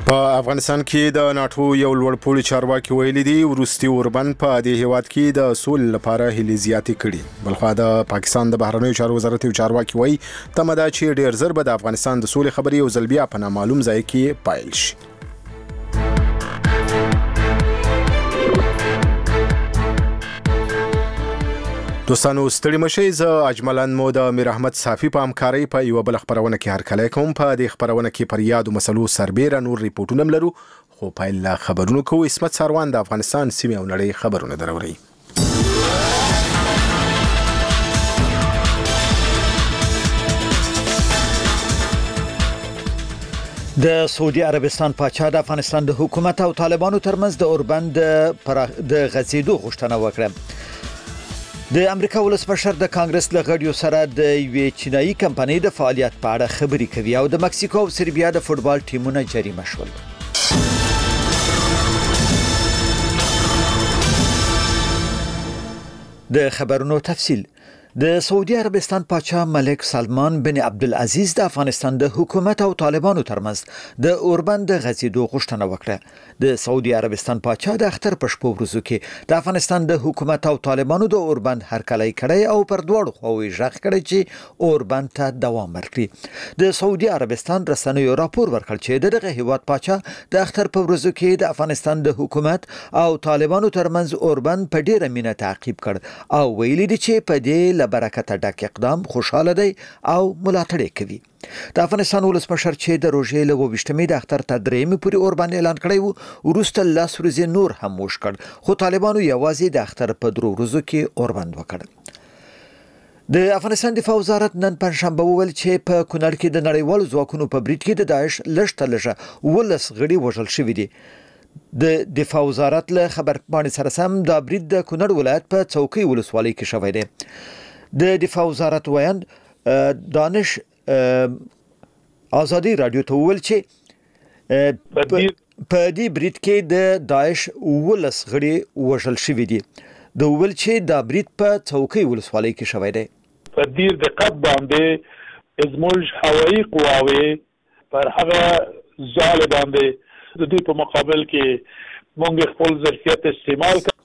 په افغانستان کې د ناتو یو لوړپوړي چارواکي ویلي دي وروستي اوربند په دې هیواد کې د سولې لپاره هلې زیاتې کړي. بلخوا د پاکستان د بهرنیو چارو وزارت یو چارواکي وایي تمه ده چې ډېر ژر به د افغانستان د سولې خبرې یو ځل بیا په نامعلوم ځای کې پایل شي. دوستانو ستړي مشئ. زه اجملن مو د میر احمد صافي په همکارۍ په یو بل خبرونه کې هرکلی کوم. په دې خبرونه کې پر یادو مسلو سربیره نور ریپورټونه هم لرو، خو پیل له خبرونو کوو. عصمت ساروان د افغانستان سیمې او نړۍ خبرونه دروري. د سعودي عربستان پاچا د افغانستان د حکومت او طالبانو ترمنځ د اوربند د غځېدو غوښتنه وکړه. د امریکا ولسمشر د کانګرس له غړیو سره د یوې چینایي کمپنۍ د فعالیت په اړه خبرې کوي او د مکسیکو او سربیا د فوټبال ټیمونه جریمه شول. د خبرونو تفصیل. د سعودي عربستان پاچا ملک سلمان بن عبدالعزیز د افغانستان د حکومت او طالبانو ترمنځ د اوربند غځېدو غوښتنه وکړه. د سعودي عربستان پاچا د اختر په شپو ورځو کې د افغانستان د حکومت او طالبانو د اوربند هرکلی کړی او پر دواړو خواوې ژغ کړی چې اوربند ته دوام ورکړي. د سعودي عربستان رسنیو راپور ورکړ چې دغه هیواد پاچا د اختر په ورځو کې د افغانستان د حکومت او طالبانو ترمنځ اوربند په ډیره مینه تعقیب کړ او ویلي دي چې په دې برکت ډک اقدام خوشاله دی او ملاتړ کوي. د افغانستان ولسمشر چې د روژې له 28مې د اختر تر 3مې پورې اوربند اعلان کړی و، وروسته 10 ورځې نور هم وشکړ، خو طالبانو یوازې د اختر په 3 ورځو کې اوربند وکړ. د افغانستان دفاع وزارت نن پنځشنبه وویل چې په کونړ کې د نړیوالو ځواکونو په برید کې د داعش لږ 19 غړي وژل شوي دي. د دفاع وزارت له خبرپاڼې سره سم دا برید د کونړ ولایت په څوکۍ ولسوالۍ کې شوی دی. د دفاع وزارت ویاند دانش آزادی رادیو ته وویل چې په دې برید کې د داعش 19 غړي وژل شوي دي. د ویل چې دا برید په څوکۍ ولسوالۍ کې شوی دی. په ډیر دقت باندې زموږ هوایي قواوې پر هغه ځال باندې د دې په مقابل کې موږ خپل ظرفیت استعمال کړ.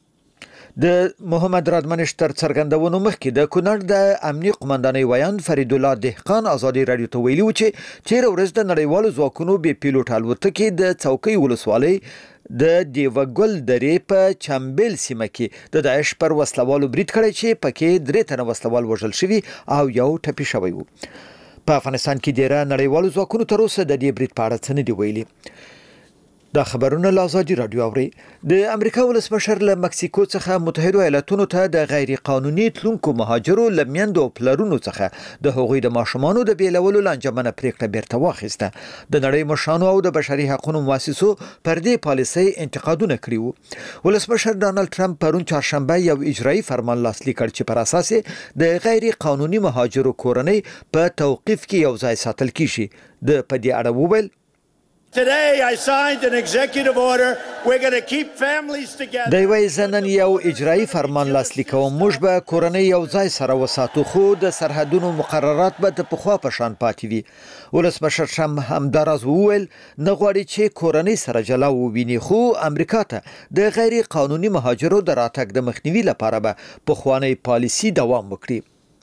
د محمد رادمنش تر څرګندونو مخکې د کونړ د امنیي قومندانۍ ویاند فرید الله دهقان آزادي رادیو ته ویلي و چې تیر ورځ د نړیوالو ځواکونو بې پیلوټ الوتکې د څوکۍ ولسوالۍ د دیوګل درې په چمبل سیمه کې د داعش پر وسلوالو برید کړی چې پکې 3 تنه وسلوال وژل شوي او یو ټپي شوی و. په افغانستان کې ډیره نړیوالو ځواکونو تر اوسه د دې برید په اړه څه نه دی ویلي. دا خبرونه له آزادي رادیو اوري. د امریکا ولسمشر له مکسیکو څخه متحده ایالاتونو ته د غیر قانوني تلونکو مهاجرو لمیندو پلرونو څخه د هغوی د ماشومانو د بیلولو لانجمنه پریکړه بیرته واخیسته. د نړۍ مشرانو او د بشري حقوقو مؤسسو پر دې پالیسۍ انتقادونه کړي وو. ولسمشر ډانلډ ټرمپ پرون چهارشنبه یو اجرایي فرمان لاسلیک کړ چې پر اساس د غیر قانوني مهاجرو کورنۍ په توقیف کې یو ځای ساتل کیږي. د په دې اړه وویل Today I signed an executive order. We're going to keep families together. د وی زنن یو اجرایي فرمان لاسلیک کوم. موږ به کورنۍ یو ځای سره وساتو خو د سرحدونو مقررات به د پخوا په شان پاتې وي. ولسمشر ټرمپ همداراز وویل نه غواړي چې کورنۍ سره جلا وویني، خو امریکا ته د غیر قانوني مهاجرو د راتګ د مخنیوي لپاره به پخوانی پالیسي دوام وکړي.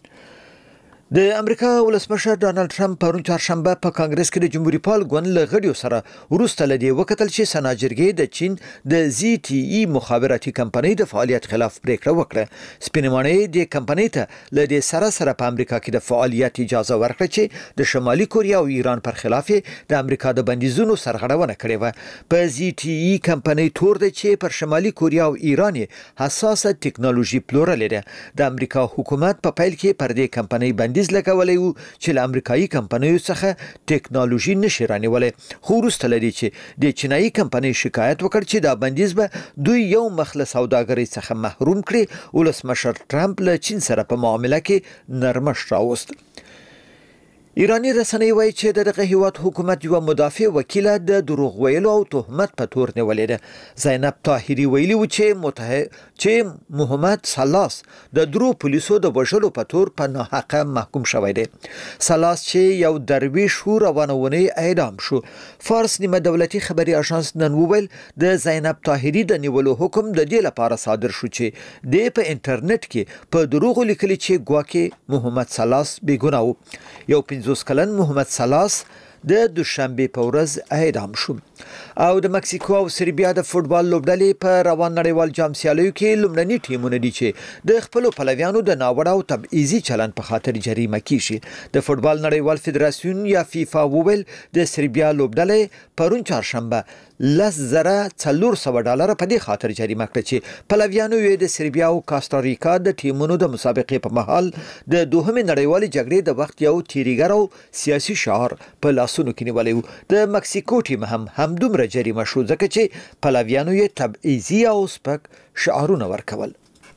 د امریکا ولسمشر ډانلډ ټرمپ پرون چهارشنبه په کانګرس کې د جمهوریت پال ګوند له غړیو سره وروسته لدی وکتل چې سنا جرګې د چین د ZTE مخابراتي کمپنۍ د فعالیت خلاف پریکړه وکړه. سپینمانې د کمپنۍ ته لدی سره په امریکا کې د فعالیت اجازه ورکړه چې د شمالي کوریا او ایران پر خلاف د امریکا د بندیزونو سرغړونه کړې و. په ZTE کمپنۍ تور ده چې پر شمالي کوریا او ایران حساسه ټکنالوژي پلورلې ده. د امریکا حکومت په پیل کې پر دې کمپنۍ بندیز لګولې و چې له امریکایي کمپنیو څخه ټکنالوژي نشي رانیولې، خو وروسته لري چې د چینایي کمپنۍ شکایت وکړ چې دا بندیز به دوی یو مخ له سوداګرۍ څخه محروم کړي. ولسمشر ټرمپ له چین سره په معامله کې نرمښت راوست. ایرانی رسنۍ وایي چې دغه هیواد حکومت یو مدافع وکیل د دروغ ویلو او تهمت په تور نیولې ده. زینب طاهری ویلي و چې محمد سلاس د درو پولیسو د وژلو په تور په ناحقه محکوم شوی دی. سلاس چې یو درویش شو روانونه اعدام شو. فارس نیمه دولتي خبري اژانس نن وویل د زینب طاهری د نیولو حکم د دې لپاره صادر شو چې د په انټرنیټ کې په دروغ لیکلي چې ګواکې محمد سلاس بیګناه و. یو 50 کلن محمد سلاس د دوشنبه په ورځ اعدام شو. او د مکسیکو او سربیا د فوتبال لوبډلې په روان نړیوال جام سیالیو کې لومړني ټیمونه دي چې د خپل پلویانو د ناوړه او تبعیضي چلند په خاطر جریمه کیږي. د فوتبال نړیوال فدراسیون یا فیفا وویل د سربیا لوبډلې پرون چهارشنبه $10,400 په دې خاطر جریمه کړه چې پلویانو یې د سربیا او کاستاریکا د ټیمونو د مسابقې په مهال د دوهمې نړیوالې جګړې د وخت یو تیریګر او سیاسي شعار په لاسونو کې نیولی و. د مکسیکو ټیم همدومره جریمه شو ځکه چې پلویانو یې تبعیضي او سپک شعارونه ورکول.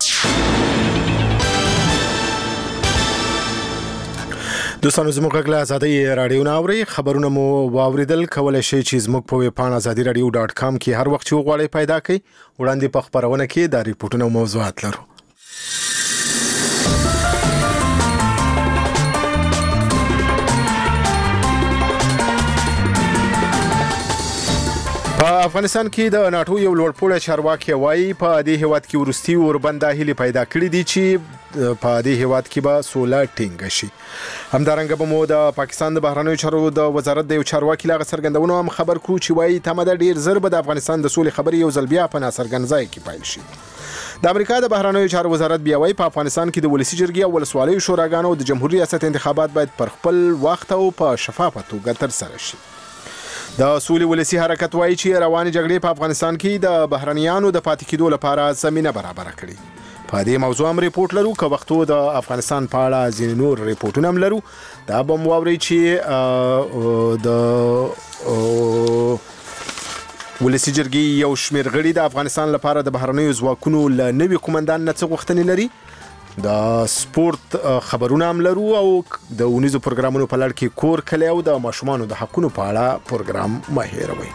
دوستانو زموږ غږ له ازادۍ راډیو نه اورئ. خبرونه مو واوریدل. کولی شئ چې زموږ په ویب پاڼه azadiradio.com کې هر وخت چې وغواړئ پیدا کړئ. وړاندې په خبرونه کې دا ریپورټونه او موضوعات لرو. په افغانستان کې د ناتو یو لوړپوړی چارواکي وایي په دې هیواد کې وروستي اوربند هیلې پیدا کړې دي چې په دې هیواد کې به سوله ټینګه شي. همدارنګه به مو د پاکستان د بهرنیو چارو د وزارت د یو چارواکي له څرګندونو هم خبر کړو چې وایي تمه ده ډیر زر به د افغانستان د سولې خبرې یو ځل بیا په ناڅرګند ځای کې پیل شي. د امریکا د بهرنیو چارو وزارت بیا وایي په افغانستان کې د ولسی جرګې او ولسوالیو شوراګانو د جمهوریت ریاست انتخابات باید پر خپل وخت او په شفافه توګه ترسره شي. د سولې ولسی حرکت وایي چې روانې جګړې په افغانستان کې د بهرنیانو د پاتې کېدو لپاره زمینه برابر کړي. په دې موضوع هم ریپورت لرو. که وختو د افغانستان په اړه ځینې نور ریپورتونه هم لرو. دا به مو واورئ چې د ولسی جرګې یو شمېر غړي د افغانستان لپاره د بهرنیو ځواکونو له نوي قومندان نه څه غوښتنې لري. د سپورت خبرونه هم لرو او د اونیزو پروګرامونو په لړ کې کور کلی او د ماشومانو د حقونو په اړه پروګرام مه هېروئ.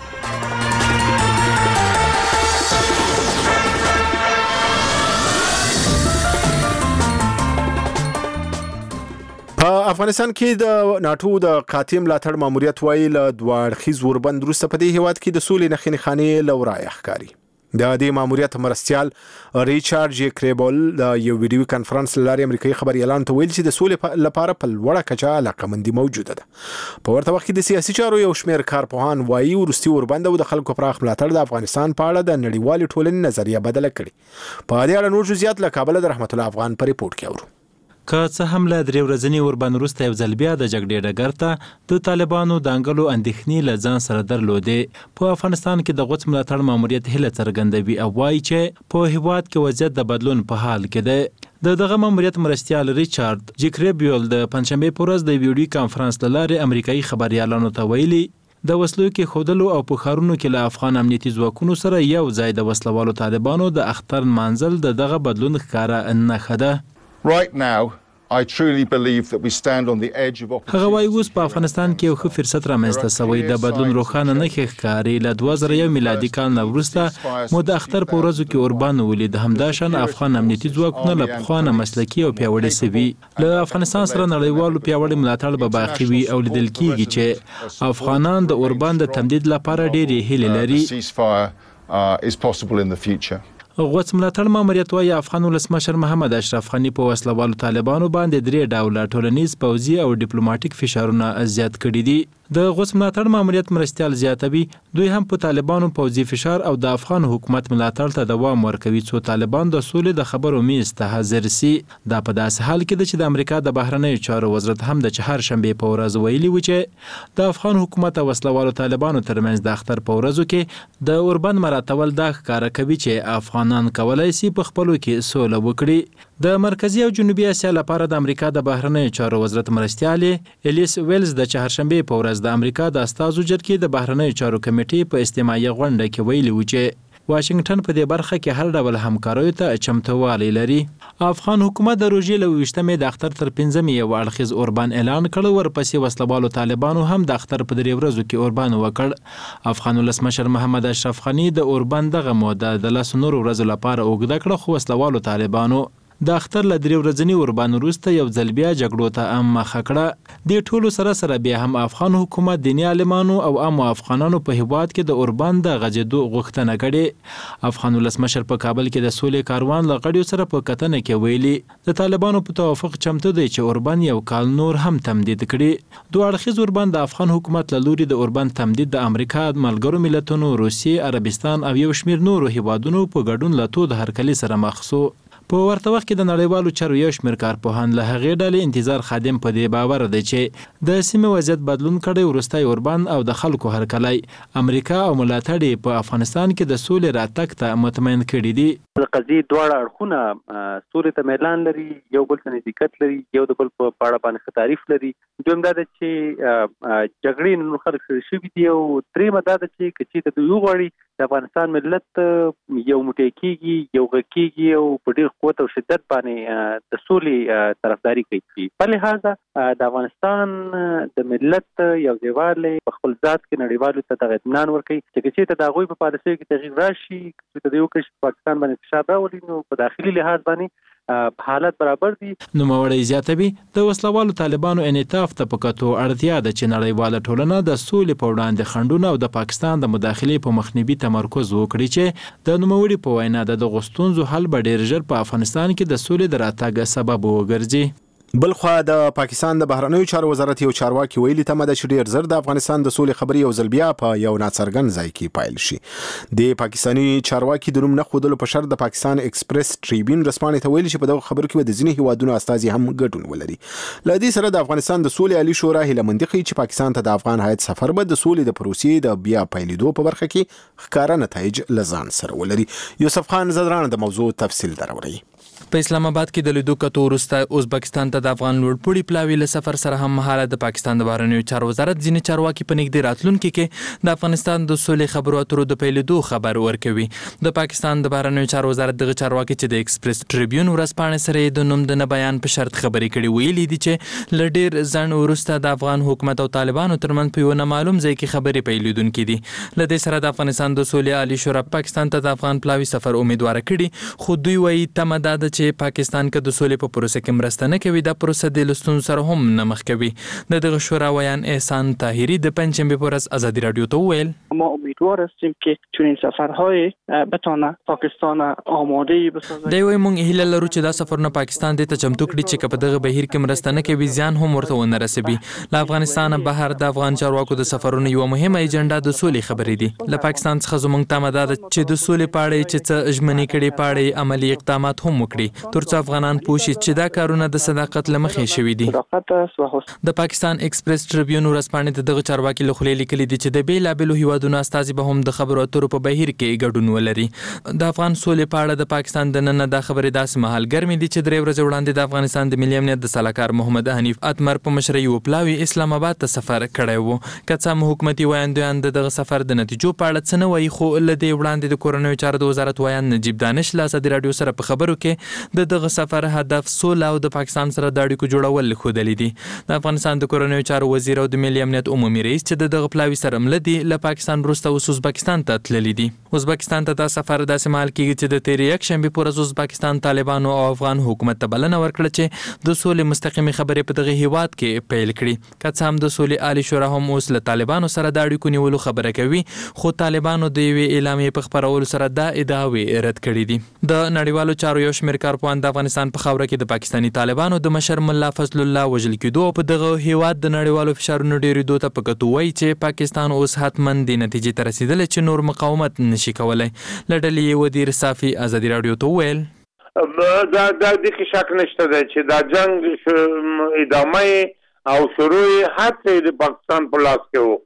په افغانستان کې د ناتو د قاطع ملاتړ ماموریت وایي له دوه اړخیز اوربند وروسته په دې هیواد کې د سولې نښې نښانې له ورایه ښکاري. د دې ماموریت مرستیال ریچارډ جی کریبل د یو ویډیو کانفرنس لاري امریکایي خبري اعلان ته ویل چې د سولې لپاره په لوړه کچه علاقمندي موجوده ده. په ورته وخت کې د سیاسي چارو یو شمېر کارپوهان وایي وروستي اوربند او د خلکو پراخ ملاتړ د افغانستان په اړه د نړیوالې ټولنې نظریه بدله کړي. په دې اړه نور جزئیات له کابل د رحمت الله افغان په ریپورت کې اورو. که څه هم له درې ورځني اوربند وروسته یو ځل بیا د جګړې ډګر ته د طالبانو د انګلو اندېښنې له ځان سره درلودې، په افغانستان کې د غوڅ ملاتړ ماموریت هیله څرګندوي او وایي چې په هیواد کې وضعیت د بدلون په حال کې ده. دغه ماموریت مرستیال ریچارډ جی کریبل د پنځشنبې په ورځ د ویډیو کانفرنس له لارې امریکایي خبريالانو ته ویلي د وسلو کې خودلو او په ښارونو کې له افغان امنیتي ځواکونو سره یو ځای د وسلوالو طالبانو د اختر منزل دغه بدلون ښکاره نښه ده. Right now, I truly believe that we stand on the edge of opportunity. هغه وايي اوس په افغانستان کې یو ښه فرصت رامنځته شوی د بدلون روښانه نښې ښکاري. له 2001 میلادي کال نه وروسته مو د اختر په ورځو کې اوربان ولید. همداشان افغان امنیتي ځواکونه له پخوانه مسلکي او پیاوړي سوي. له افغانستان سره نړیوالو پیاوړي ملاتړ به باقي وي او لیدل کېږي چې افغانان د اوربان د تمدید لپاره ډېرې هیلې لري. is possible in the future. غوڅ ملاتړ ماموریت وایي افغان ولسمشر محمد اشرف غني په وسلوالو طالبانو باندې درې ډوله ټولنیز، پوځي او ډیپلوماټیک فشارونه زیات کړي دي. د غوڅ ملاتړ ماموریت مرستیال زیاتوي دوی هم په طالبانو پوځي فشار او د افغان حکومت ملاتړ ته دوام ورکوي څو طالبان د سولې د خبرو میز ته حاضر سي. دا په داسې حال کې ده چې د امریکا د بهرنیو چارو وزارت هم د چهارشنبې په ورځ ویلي و چې د افغان حکومت او وسلوالو طالبانو ترمنځ د اختر په ورځو کې د اوربند مراتول دا ښکاره کوي چې افغانان کولای شي په خپلو کې سوله وکړي. د مرکزی او جنوبي اسیا لپاره د امریکا د بهرنیو چارو وزارت مرستیال الیس ویلز د چهارشنبې په ورځ د امریکا د استازو جرګې د بهرنیو چارو کمیټې په استماعي غونډه کې ویلي و چې واشنگټن په دې برخه کې هر ډول همکاریو ته چمتووالی لري. افغان حکومت د روژې له 28 د اختر تر 15 یو اړخیز اوربان اعلان کړ. ورپسې وسلوالو طالبانو هم د اختر په 3 ورځو کې اوربان وکړ. افغان ولسمشر محمد اشرف غني د اوربان دغه موده د 10 نورو ورځو لپاره اوږده کړه، خو وسلوالو طالبانو د اختر له 3 ورځني اوربان وروسته یو ځل بیا جګړو ته مخه کړه. د ټولو سره بیا هم افغان حکومت دیني عالمانو او عامو افغانانو په هیواد کې د اوربان د غځېدو غوښتنه کړې. افغان ولسمشر په کابل کې د سولې کاروان له غړیو سره په کتنه کې ویلي د طالبانو په توافق چمتو دی چې اوربان یو کال نور هم تمدید کړي. دوه اړخیز اوربان د افغان حکومت له لوري د اوربان تمدید د امریکا، ملګرو ملتونو، روسیې، عربستان او یو شمېر نورو هیوادونو په ګډون له تود هرکلي سره مخ شو. په ورته وخت کې د نړیوالو چارو یو شمېر کارپوهان له هغې ډلې انتظار خادم په دې باور دی چې د سیمې وضعیت بدلون کړی وروستی اوربان او د خلکو هرکلی امریکا او ملاتړ په افغانستان کې د سولې راتګ ته مطمئن کړي دي. د قضیې دواړه اړخونه سولې ته میلان لري، یو بل ته نزدېکت لري، یو د بل په اړه باندې ښه تعریف لري. دویم دا ده چې جګړې نور خلک سره شوي دي، او درېیمه دا ده چې که چېرته دوی وغواړي د افغانستان ملت یو موټی کېږي، یو غږ کېږي او په ډېر قوت او شدت باندې د سولې طرفداري کوي. په لحاظه د افغانستان د ملت یو ځایوالی په خپل ذات کې نړیوالو ته دغه اطمینان ورکوي چې که چېرته د هغوی په پالیسیو کې تغییر راشي، که چېرته دوی وکړي چې پاکستان باندې فشار راولي، نو په داخلي لحاظ باندې حالت برابر دي. نوموړی زیاتوي د وسلوالو طالبانو انعطاف ته په کتو اړتیا ده چې نړیواله ټولنه د سولې په وړاندې خنډونه او د پاکستان د مداخلې په مخنیوي تمرکز وکړي چې د نوموړي په وینا د دغو ستونزو حل به ډېر ژر په افغانستان کې د سولې د راتګ سبب وګرځي. بلخوا د پاکستان د بهرنیو چارو وزارت یو چارواکي ویلي تمه ده چې ډېر زر د افغانستان د سولې خبرې یو ځل بیا په یو ناڅرګند ځای کې پایل شي. د پاکستاني چارواکي د نوم نه ښودلو په شرط د پاکستان ایکسپریس ټریبیون رسپانې ته ویلي چې په دغه خبرو کې به د ځینې هیوادونو استازي هم ګډون ولري. له دې سره د افغانستان د سولې عالي شورا هیله مندي ښیي چې پاکستان ته د افغان هیات سفر به د سولې د پروسې د بیا پیلېدو په برخه کې ښکاره نتایج له ځان سره ولري. یوسف خان زدران د موضوع تفصیل دروړي. په اسلام آباد کې د لیدو کتو وروسته ازبکستان ته د افغان لوړپوړي پلاوي له سفر سره هم مهاله د پاکستان د بهرنیو چارو وزارت ځینې چارواکي په نږدې راتلونکي کې د افغانستان د سولې خبرو اترو د پیلېدو خبر ورکوي. د پاکستان د بهرنیو چارو وزارت دغه چارواکي چې د ایکسپریس ټریبیون ورځپاڼې سره د نوم د نه بیان په شرط خبرې کړي ویلي دي چې له ډېر ځنډ وروسته د افغان حکومت او طالبانو ترمنځ په یو نامعلوم ځای کې خبرې پیلېدونکي دي. له دې سره د افغانستان د سولې عالي شورا پاکستان ته د افغان پلاوي سفر امیدواره کړي، خو دوی وایي تمه دا ده چې پاکستان د سولې په پروسه کې مرسته نه کوي، دا پروسه د لستون سره هم نه مخ کوي. د دغه شورا ویان احسان طاهری د پنجشنبه پر ورځ آزادی رادیو ته ویل ما امیدوار هستیم که چنین سفرهای بتونه پاکستان آماده بسازه. دوی موږ هیله لرو چې دا سفرونه پاکستان د ته چمتو کړي چې په دغه بهیر کې مرسته نه کوي ځان هم ورته ونه رسوي. له افغانستان بهر د افغان چارواکو د سفرونو یو مهمه ایجنډا د سولې خبرې دي. له پاکستان څخه زموږ تمه ده چې د سولې په اړه چې څه ژمنې کړي په اړه عملی اقدامات هم وکړي ترڅو افغانان پوښي چې دا کارونه د صداقت له مخې شوي دي. د پاکستان ایکسپریس ټریبیون ورځپاڼې دغه چارواکي له خولې لیکلي دي چې د بېلابېلو هیوادونو استازي به هم د خبرو اترو په بهیر کې ګډون ولري. د افغان سولې په اړه د پاکستان د نن د خبرې داسې مهال ګرمې دي چې 3 ورځې وړاندې د افغانستان د ملي امنیت د سلاکار محمد حنیف اتمر په مشرۍ یو پلاوي اسلام آباد ته سفر کړی و. که څه هم حکومتي ویاندویان دغه سفر د نتیجو په اړه څه نه وایي، خو له دې وړاندې د کورنیو چارو د وزارت ویان نجیب دانش له ازادي راډیو سره په خبرو کې دغه سفر هدف سوله او د پاکستان سره د اړیکو جوړول ښودلي دي. د افغانستان د کورنیو چارو وزیر او د ملي امنیت عمومي رئیس چې دغه پلاوي سره مله دي له پاکستان وروسته اوس ازبکستان ته تللي دي. ازبکستان ته دا سفر داسې مهال کېږي چې د تېرې یکشنبې په ورځ ازبکستان طالبانو او افغان حکومت ته بلنه ورکړه چې د سولې مستقیمې خبرې په دغه هیواد کې پیل کړي. که څه هم د سولې عالي شورا هم اوس له طالبانو سره د اړیکو نیولو خبره کوي، خو طالبانو د یوې اعلامیې په خپرولو سره دا ادعاوې رد کړي دي. د نړیوالو چارو یو شمېر کارپوهان د افغانستان په خاوره کې د پاکستاني طالبانو د مشر ملا فضل الله وژل کېدو او په دغه هیواد د نړیوالو فشارونو ډېرېدو ته په کتو وایي چې پاکستان اوس حتما دې نتیجې ته رسېدلی چې نور مقاومت نشي کولی. له ډلې یې ودیر صافي ازادي راډیو ته وویل دا دې کې شک نشته دی چې دا جنگ ادامه او شروع هڅې د پاکستان په لاس کې وو،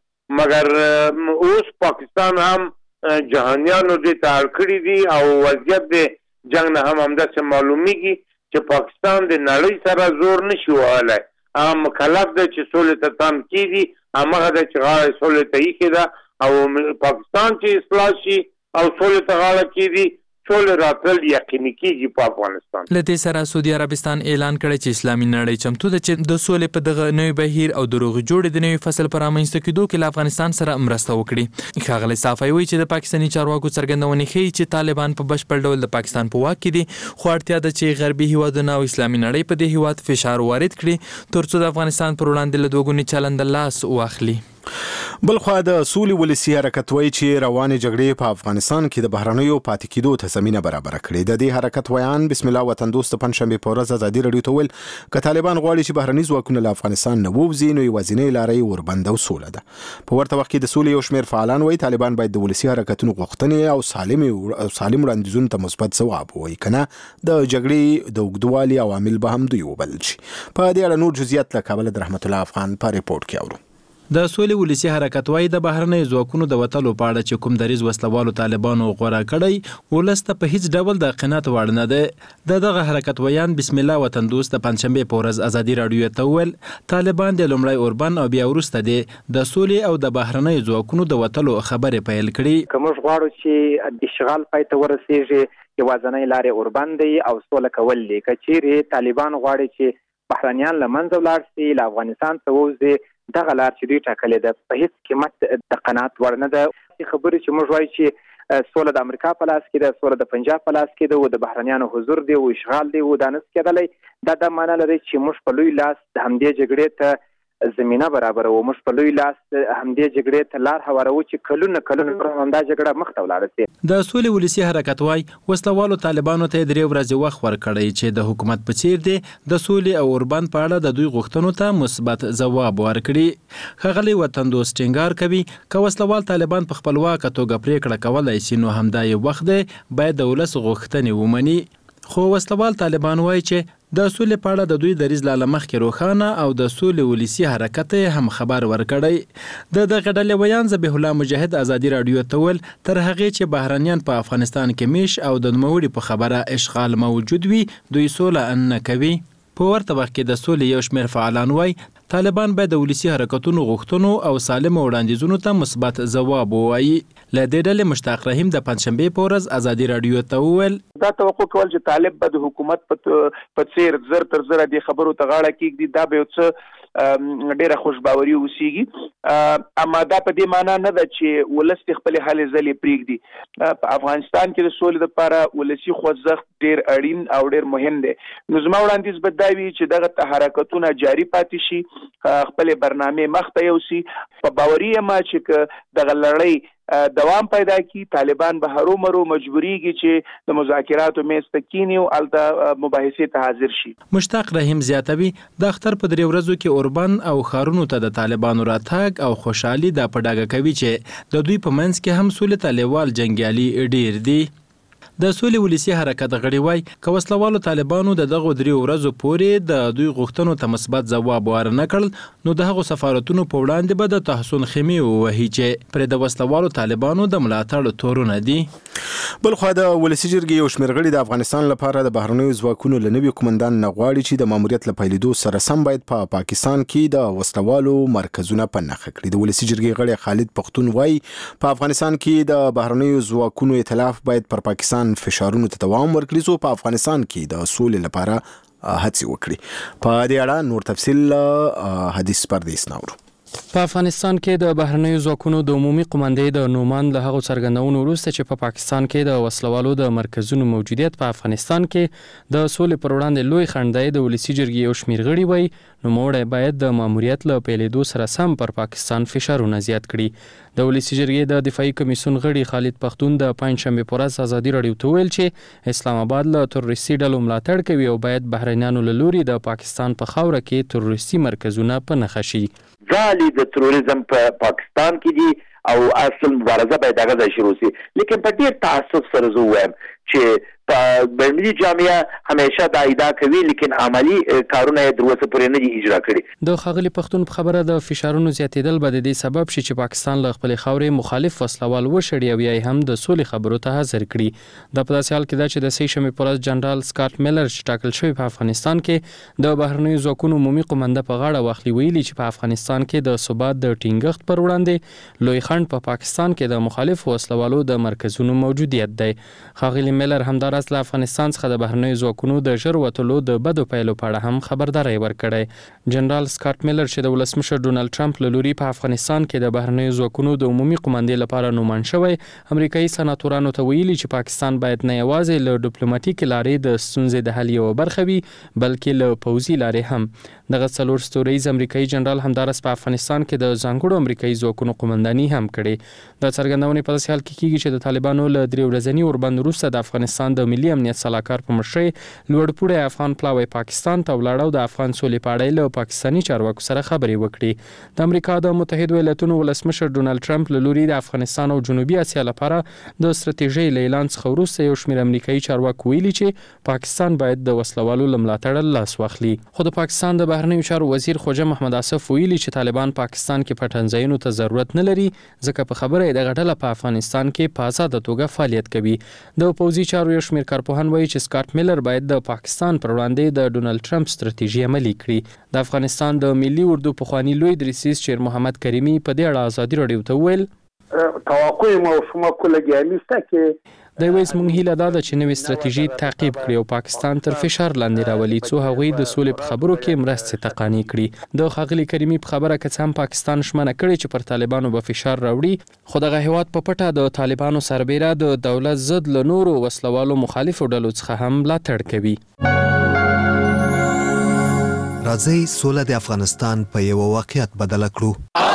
مګر اوس پاکستان هم جهانیانو دې ته اړ کړي دي او وضعیت د جنگ نه هم همداسې معلومیږي چې پاکستان د نړۍ سره زور نشي وهلی. هغه مکلف دی چې سولې ته تم کېږي، همغه دی چې غاړه سولې ته ایښې ده او پاکستان چې اصلاح شي او سولې ته غاړه کېږدي، سولې راتلل یقیني کېږي په افغانستان. له دې سره سعودي عربستان اعلان کړی چې اسلامي نړۍ چمتو ده چې د سولې په دغه نوي بهیر او د روغې جوړې د نوي فصل په رامنځته کېدو کې له افغانستان سره مرسته وکړي. ښاغلی صافی وایي چې د پاکستاني چارواکو څرګندونې ښیي چې طالبان په بشپړ ډول د پاکستان په واک کې دي، خو اړتیا ده چې غربي هیوادونه او اسلامي نړۍ په دې هیواد فشار وارد کړي ترڅو د افغانستان پر وړاندې له دوګوني چلند لاس واخلي. بلخوا د سولې ولسي حرکت وایي چې روانې جګړې په افغانستان کې د بهرنیو پاتې کېدو ته زمینه برابره کړې. د دې حرکت ویان بسم الله وطن دوست پنځشنبه په ورځ ازادي راډیو ته ویل که طالبان غواړي چې بهرني ځواکونه له افغانستان نه ووځي نو یوازینۍ لاره یې اوربند او سوله ده. په ورته وخت کې د سولې یو شمېر فعالان وایي طالبان باید د ولسي حرکتونو غوښتنې او سالم وړاندیزونو ته مثبت ځواب ووایي، کنه د جګړې د اوږدوالي عوامل به هم دوی وبلل شي. په دې اړه نور جزئیات له کابل د رحمت الله افغان په ریپورت کې اورو. د سولې ولسي حرکت وایي د بهرنیو ځواکونو د وتلو په اړه چې کوم دریځ وسلوالو طالبانو غوره کړی ولس ته په هیڅ ډول د قناعت وړ نه ده. دغه حرکت ویان بسم الله وطن دوست د پنځشنبې په ورځ ازادي راډیو ته وویل طالبان د لومړی اوربند او بیا وروسته د سولې او د بهرنیو ځواکونو د وتلو خبرې پیل کړي. که موږ غواړو چې د اشغال پای ته ورسیږي یوازینۍ لارې اوربند دی او سوله کول دي. که چیرې طالبان غواړي چې بهرنیان له منځه ولاړ شي له افغانستان څخه ووځي دغه لار چې دوی ټاکلې ده په هیڅ قیمت د قناعت وړ نه ده. خبرې چې موږ وایو چې سوله د امریکا په لاس کې ده، سوله د پنجاب په لاس کې ده او د بهرنیانو حضور دی او اشغال دی او دا نس کېدلی دا معنا لري چې موږ په لوی لاس د همدې جګړې ته زمينه برابر او موږ په لوی لاس همدې جګړې ته لار هوارو چې کلونه همدا جګړه مخ ته ولاړه شي. د سولې ولسي حرکت وایي وسلوالو طالبانو ته 3 ورځې وخت ورکړی چې د حکومت په څیر دی د سولې او اوربند په اړه د دوی غوښتنو ته مثبت ځواب ورکړي. ښاغلی وطن دوست ټینګار کوي که وسلوال طالبان په خپلواکه توګه پریکړه کولای شي نو همدا یو وخت دی باید د ولس غوښتنې ومني. خو وسلوال طالبان وایي چې د سولې په اړه د دوی دریځ له مخکې روښانه او د سولې ولسي حرکت هم خبر ورکړی. د دغه ډلې ویان ذبیح الله مجاهد ازادي راډیو ته ویل تر هغې چې بهرنیان په افغانستان کې میش او د نوموړي په خبره اشغال موجود وي دوی سوله نه کوي. په ورته وخت کې د سولې یو شمېر فعالان وایي طالبان باید د ولسي حرکتونو غوښتنو او سالم وړاندیزونو ته مثبت ځواب ووایي. له دې ډلې مشتاق رحیم د پنځشنبې په ورځ ازادي راډیو ته وویل دا توقع کول چې طالب به د حکومت په څیر زر تر زر د خبرو ته غاړه کېږدي دا به یو څه ډیره خوشباوري اوسېږي. اما دا په دې معنا نه ده چې ولس خپل حل ځلې پرېږدي. په افغانستان کې د سولې لپاره ولسي خوځښت ډیر اړین او ډیر مهم دی. نو زما وړاندیز به دا وي چې دغه حرکتونه جاري پاتې شي، خپل برنامه مخ ته یوسي. په باوري یم چې دغه لړۍ دوام پیدا کی طالبان به هرو مرو مجبوریږي چې د مذاکراتو میز ته کینی او الته مباحثې ته حاضر شي. مشتاق رحیم زیاتوي د اختر په 3 ورځو کې اوربند او خارونو ته د طالبانو راتګ او خوشحالي د پډاګه کوي چې د دوی په منځ کې هم سولې طالبوال جنگیالي ډیر دي. د سولې ولسي حرکت غړي وایي که وسلوالو طالبانو د دغه 3 ورځو پورې د دوی غوښتنو ته مثبت ځواب ورنه کړل نو د هغو سفارتونو په وړاندې به د تحسن خیمې ووهي چې پرې د وسلوالو طالبانو د ملاتړ تورونه دي. بلخوا د ولسي جرګې یو شمېر غړي د افغانستان لپاره د بهرنیو ځواکونو له نوي قومندان نه غواړي چې د ماموریت له پیلېدو سره سم باید په پاکستان کې د وسلوالو مرکزونه په نښه کړي. د ولسي جرګې غړي خالد پختون وایي په افغانستان کې د بهرنیو ځواکونو ائتلاف باید پر پاکستان فشارونو ته دوام ورکړي څو په افغانستان کې د سولې لپاره هڅې وکړي. په دې اړه نور تفصیل حدیث پردیس ناورو. په افغانستان کې د بهرنیو ځواکونو د عمومي قومندې د نومان له هغو څرګندونو وروسته چې په پاکستان کې د وسلوالو د مرکزونو موجودیت په افغانستان کې د سولې پر وړاندې لوی خنډ دی، د ولسي جرګې یو شمېر غړي وایي نوموړی باید د ماموریت له پیلېدو سره سم پر پاکستان فشارونه زیات کړي. د ولسي جرګې د دفاعي کمیسیون غړي خالد پختون د پنځشنبې په ورځ ازادي راډیو ته ویل چې اسلام آباد له تروریستي ډلو ملاتړ کوي او باید بهرنیانو له لوري د پاکستان په خاوره کې تروریستي مرکزونه په نښه شي. ځالې د تروریزم په پاکستان کې دي او اصل مبارزه باید هغه ځای شروع شي. لیکن په ډېر تعصب سره زه وایم چې په ملي جامعه همیشه دا ادعا کوي لیکن عملی کارونه تر اوسه پورې نه دي اجرا کړي. د ښاغلي پښتون په خبره د فشارونو زیاتېدل به د دې سبب شي چې پاکستان له خپل خاورې مخالف وسلوال وشړي او یا هم د سولې خبرو ته حاضر کړي. د په داسې حال کې دا چې د سې شنبې پر ورځ جنرال سکاټ میلر چې ټاکل شوی په افغانستان کې د بهرنیو ځواکونو عمومي قومنده په غاړه واخلي ویلي چې په افغانستان کې د ثبات د ټینګښت پر وړاندې لوی خنډ په پاکستان کې د مخالف وسلوالو د مرکزونو موجودیت دی. ښاغلي میلر همداراز له افغانستان څخه د بهرنیو ځواکونو د ژر وتلو د بدو پیلو په اړه هم خبرداری ورکړی. جنرال سکاټ میلر چې د ولسمشر ډونالد ټرمپ له لوري په افغانستان کې د بهرنیو ځواکونو د عمومي قومندې لپاره نوماند شوی، امریکایي سناتورانو ته ویلي چې پاکستان باید نه یوازې له ډیپلوماټیک لارې د ستونزې د حل یوه برخه وي بلکې له پوځي لارې هم. دغه څلور ستوریز امریکایي جنرال همداراز په افغانستان کې د ځانګړو امریکایي ځواکونو قومنداني هم کړې. د څرګندونې په داسې حال کې کیږي چې د طالبانو له 3 ورځني اوربند وروسته د افغانستان د ملي امنیت سلاکار په مشرۍ لوړپوړی افغان پلاوی پاکستان ته ولاړ او د افغان سولې په اړه له پاکستاني چارواکو سره خبرې وکړي. د امریکا د متحده ایالاتونو ولسمشر ډونالد ټرمپ له لوري د افغانستان او جنوبي اسیا لپاره د ستراتیژۍ له اعلان څخه وروسته یو شمېر امریکایي چارواکو ویلي چې پاکستان باید د وسلوالو له ملاتړه لاس واخلي. خو د پاکستان د بهرنیو چارو وزیر خوجه محمد آصف ویلي چې طالبان پاکستان کې پټنځایونو ته ضرورت نه لري ځکه په خبره یې دغه ډله په افغانستان کې په آزاده توګه فعالیت کوي. د پوځي چارو یو شمېر کارپوهان وایي چې سکاټ میلر باید د پاکستان پر وړاندې د ډونالد ټرمپ ستراتیژي عملي کړي. د افغانستان د ملي اردو پخوانی لوی دریسیس شیر محمد کریمی په دې اړه ازادي راډیو ته وویل توقع مو شما کولګیانی سته کې د ویس مونږ هیله ده چې نوې ستراتیژي تعقیب کړي او پاکستان تر فشار لاندې راولي څو هغوی د سولې په خبرو کې مرستې ته قانع کړي. د ښاغلي کریمي په خبره که څه هم پاکستان ژمنه کړې چې پر طالبانو به فشار راوړي خو دغه هیواد په پټه د طالبانو سربیره د دولت ضد له نورو وسلوالو مخالفو ډلو څخه هم ملاتړ کوي. راځئ سوله د افغانستان په یو واقعیت بدل کړو.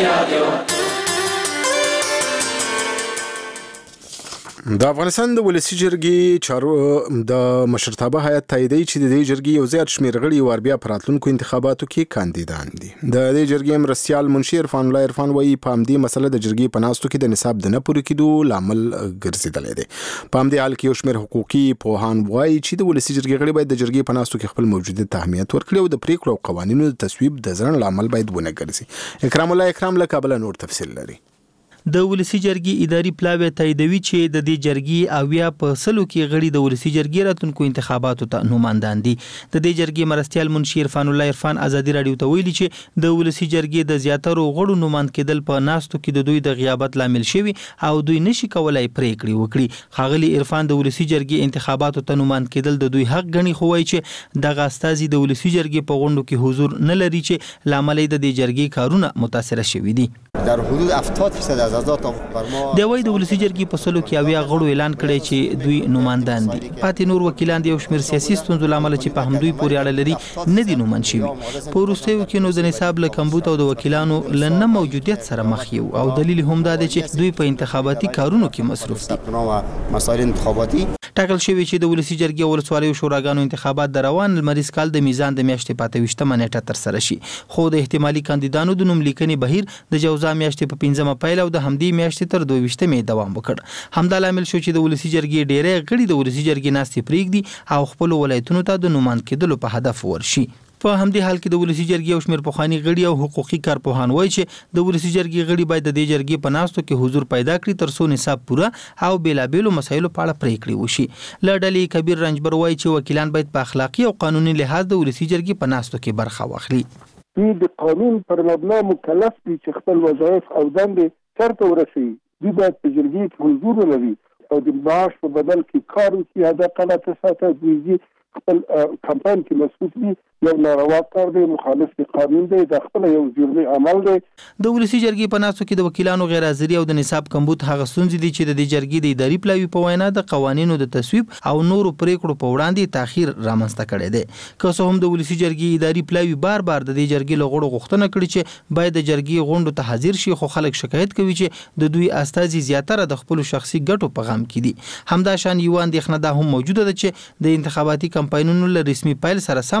د افغانستان د ولسی جرګې چارو د مشرتابه هیئت تاییدي چې د دې جرګې یو زیات شمېر غړي وربیا پر راتلونکو انتخاباتو کې کاندیدان دي. د دې جرګې مرستیال منشي عرفان الله عرفان وایي په همدې مسله د جرګې په ناستو کې د نصاب د نه پوره کېدو لامل ګرځېدلی دی. په همدې حال کې یو شمېر حقوقي پوهان وایي چې د ولسی جرګې غړي باید د جرګې په ناستو کې خپل موجودیت ته اهمیت ورکړي او د پریکړو او قوانینو د تصویب د ځنډ لامل باید ونه ګرځي. اکرام الله اکرام له کابل نور تفصیل لري. د ولسی جرګې اداري پلاوی تاییدوي چې د دې جرګې اویا په سلو کې غړي د ولسی جرګې راتلونکو انتخاباتو ته نوماندان دي. د دې جرګې مرستیال منشي عرفان الله عرفان ازادي راډیو ته ویلي چې د ولسی جرګې د زیاترو غړو نوماند کېدل په ناستو کې د دوی د غیابت لامل شوی او دوی نشي کولای پریکړې وکړي. ښاغلي عرفان د ولسی جرګې انتخاباتو ته نوماند کېدل د دوی حق ګڼي خو وایي چې دغه استازي د ولسی جرګې په غونډو کې حضور نه لري چې لامل د دې جرګې کارونه متاثر شوي دي. در حدود 70% از اعضاء د وای د ولسی جرګې په سلو کې اویا غړو اعلان کړی چې دوی نوماندان دي. پاتې نور وکیلان د یو شمېر سیاسي ستونزو لامل چې په همدوی پورې اړه لري نه دي نوماند شوي. په وروستیو کې نو د نصاب له کمبود او د وکیلانو له نه موجودیت سره مخ یو او دلیل هم دا دی چې دوی په انتخاباتي کارونو کې مصروف دي. مسائل انتخاباتي ټاکل شوی چې د ولسی جرګې ولسوالیو شوراګانو انتخابات د روان لمریز کال د میزان د میاشتې په 28مه نیټه تر سره شي. خو د احتمالي کاندیدانو د نوم لیکنې بهیر د جوزا میاشتې په 15مه پیل او د همدې میاشتې تر 22مه دوام وکړ. همدا لامل شو چې د ولسی جرګې ډېری غړي د ولسی جرګې ناستې پرېږدي او خپل ولایتونو ته د نوماند کېدلو په هدف ورشي. په همدې حال کې د ولسی جرګې او شمېر پخوانی غړي او حقوقي کارپوهان وایي چې د ولسی جرګې غړي باید د دې جرګې په ناستو کې حضور پیدا کړي ترڅو نصاب پوره او بیلابېلو مسایلو په اړه پریکړې وشي. له ډلې کبیر رنجبر وایي چې وکیلان باید په اخلاقي او قانوني لحاظ د ولسی جرګې په ناستو کې برخه واخلي. دوی د قانون پر مبنا مکلف دي چې خپل وظایف او دندې سرته ورسوي. دوی باید په جرګې کې حضور ولري او د معاش په بدل کې کار وکړي. هدا قلت ساته دوی خپل کمپاین کې مصروف دي. یو ناروا کار دی، مخالف د قانون دی، د خپل یو جرمي عمل دی. د ولسی جرګې په ناستو کې د وکیلانو غیر حاضري او د نصاب کمبود هغه ستونزې دي چې د دې جرګې د اداري پلاوي په وینا د قوانینو د تصویب او نورو پریکړو په وړاندې تاخير رامنځته کړی دی. که څه هم د ولسی جرګې اداري پلاوي بار بار د دې جرګې له غړو غوښتنه کړې چې باید د جرګې غونډو ته حاضر شي خو خلک شکایت کوي چې د دوی استازي زیاتره د خپل شخصي ګټو په غم کې دي. همدا شان یو اندېښنه دا هم موجوده ده چې د انتخاباتي کمپاینونو له رسمي پیل سره سم به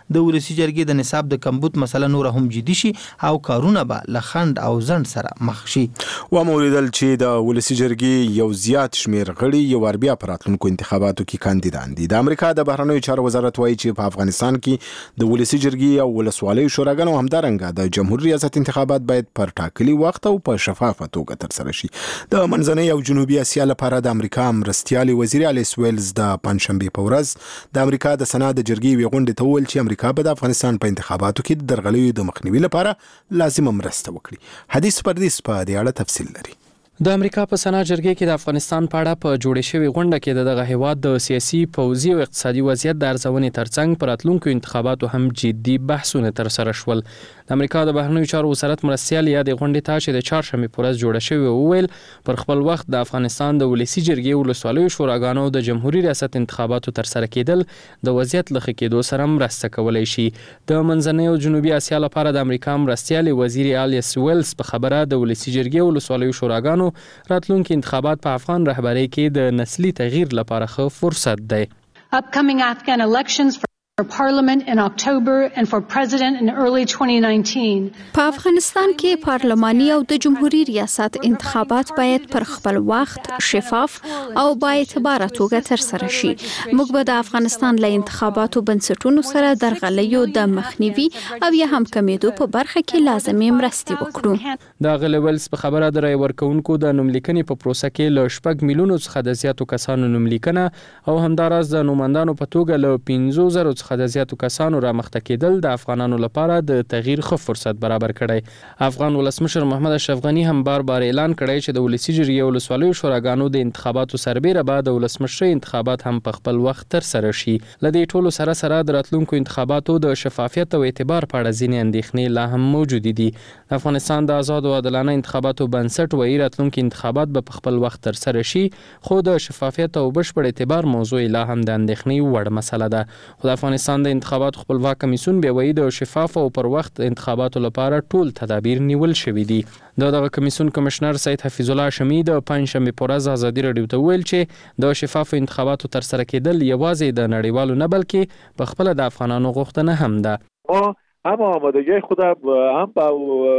د ولسی جرګې د نصاب د کمبود مسله نور هم جدي شي او کارونه به لخند او ځند سره مخ شي. و موریدل چې د ولسی جرګې یو زیات شمیر غړي یو وربیا پراتلونکو انتخاباتو کې کاندیدان دي. د امریکا د بهرنیو چارو وزارت وایي چې په افغانستان کې د ولسی جرګې او ولسوالیو شوراګانو همدارنګه د جمهوریت ریاست انتخابات باید پر ټاکلي وخت او په شفافه توګه ترسره شي. د منځنۍ او جنوبي اسیا لپاره د امریکا مرستیال وزیر الیس ویلز د پنځشنبه په ورځ د امریکا د سنا د جرګې غونډې ته وویل چې امریکا به د افغانستان په انتخاباتو کې د درغلیو د مخنیوي لپاره لازمه مرسته وکړي. حدیث پردیس په دې اړه تفصیل لري. د امریکا په سنا جرګې کې د افغانستان په اړه په جوړې شوې غونډه کې دغه هیواد د سیاسي، پوځي او اقتصادي وضعیت د ارزونې ترڅنګ پر راتلونکو انتخاباتو هم جدي بحثونه ترسره شول. د امریکا د بهرنیو چارو وزارت مرستیال یا د غونډې ته چې د چهارشنبه په ورځ جوړه شوې وویل پر خپل وخت د افغانستان د ولسی جرګې ولسوالیو شوراګانو د جمهوریت ریاست انتخاباتو ترسره کېدل د وضعیت له ښه کېدو سره مرسته کولی شي. د منځنۍ او جنوبي اسیا لپاره د امریکا مرستیال وزیر الیس ویلز په خبره د ولسی جرګې ولسوالیو شوراګانو راتلونکي انتخابات په افغان رهبرۍ کې د نسلي تغییر لپاره ښه فرصت دی. Upcoming Afghan elections for parliament in October and for president in early 2019. په افغانستان کې پارلماني او د جمهوریت ریاست انتخابات باید پر خپل وخت، شفاف او با اعتباره توګه ترسره شي. موږ به د افغانستان له انتخاباتو بنسټونو سره درغلیو د مخنیوي او یا هم کمیدو په برخه کې لازمي مرستې وکړو. د غلویلز په خبره د رای ورکونکو د نوملیکنې په پروسه کې له 6 میلیونو څخه د زیاتو کسانو نوملیکنه او همداراز د نوماندانو په توګه له 15,000 څخه د زیاتو کسانو را مخته کېدل د افغانانو لپاره د تغییر ښه فرصت برابر کړی. افغان ولسمشر محمد اشرف غنی هم بار اعلان کړی چې د ولسی جرګې ولسوالیو شوراګانو د انتخاباتو سربیره به د ولسمشر انتخابات هم په خپل وخت ترسره شي. له دې ټولو سره د راتلونکو انتخاباتو د شفافیت او اعتبار په اړه ځینې اندېښنې لا هم موجود دي. د افغانستان د آزاد او عادلانه انتخاباتو بنسټ وایي راتلونکي انتخابات به په خپل وخت ترسره شي، خو د شفافیت او بشپړ اعتبار موضوع لا هم د اندېښنې وړ مسله ده. خو د افغانستان د انتخاباتو خپلواک کمیسیون به وایي د شفاف او پر وخت انتخاباتو لپاره ټول تدابیر نیول شوي دي. دغه کمیسیون کمشنر سید حفیظ الله شمی د پنځشنبه په ورځ ازادي راډیو ته ویل چې د شفاف انتخاباتو ترسره کېدل یوازې د نړیوالو نه بلکې په خپل د افغانانو غوښتنه هم ده. اما آمادگی خود هم با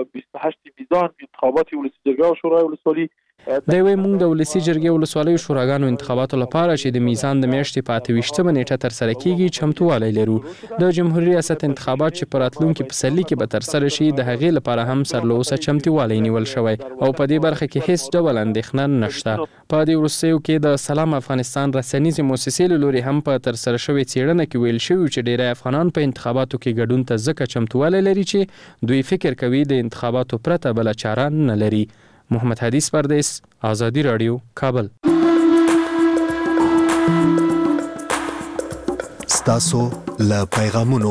28 میزان انتخابات ولسی جرګه او شورای ولسوالی د وی مونږ د ولسی جرګې ولسوالیو شوراګانو انتخاباتو لپاره چې د میزان د میاشتې په 28 نیټه ترسره کیږي چمتووالی لرو. د جمهوریت ریاست انتخابات چې په راتلونکي پسرلي کې به ترسره شي د هغې لپاره هم سرلوسه چمتووالی نیول شوی او په دې برخه کې هیڅ ډول اندېښنه نشته. په دې وروستیو کې د سلام افغانستان رسنیزې مؤسسې له لوري هم په ترسره شوې څېړنه کې ویل شوي چې ډیری افغانان په انتخاباتو کې ګډون ته ځکه چمتووالی لري چې دوی فکر کوي د انتخاباتو پرته بله چاره نه لري. محمد حدیث پردیس، آزادی رادیو، کابل. ستاسو له پیغامونو.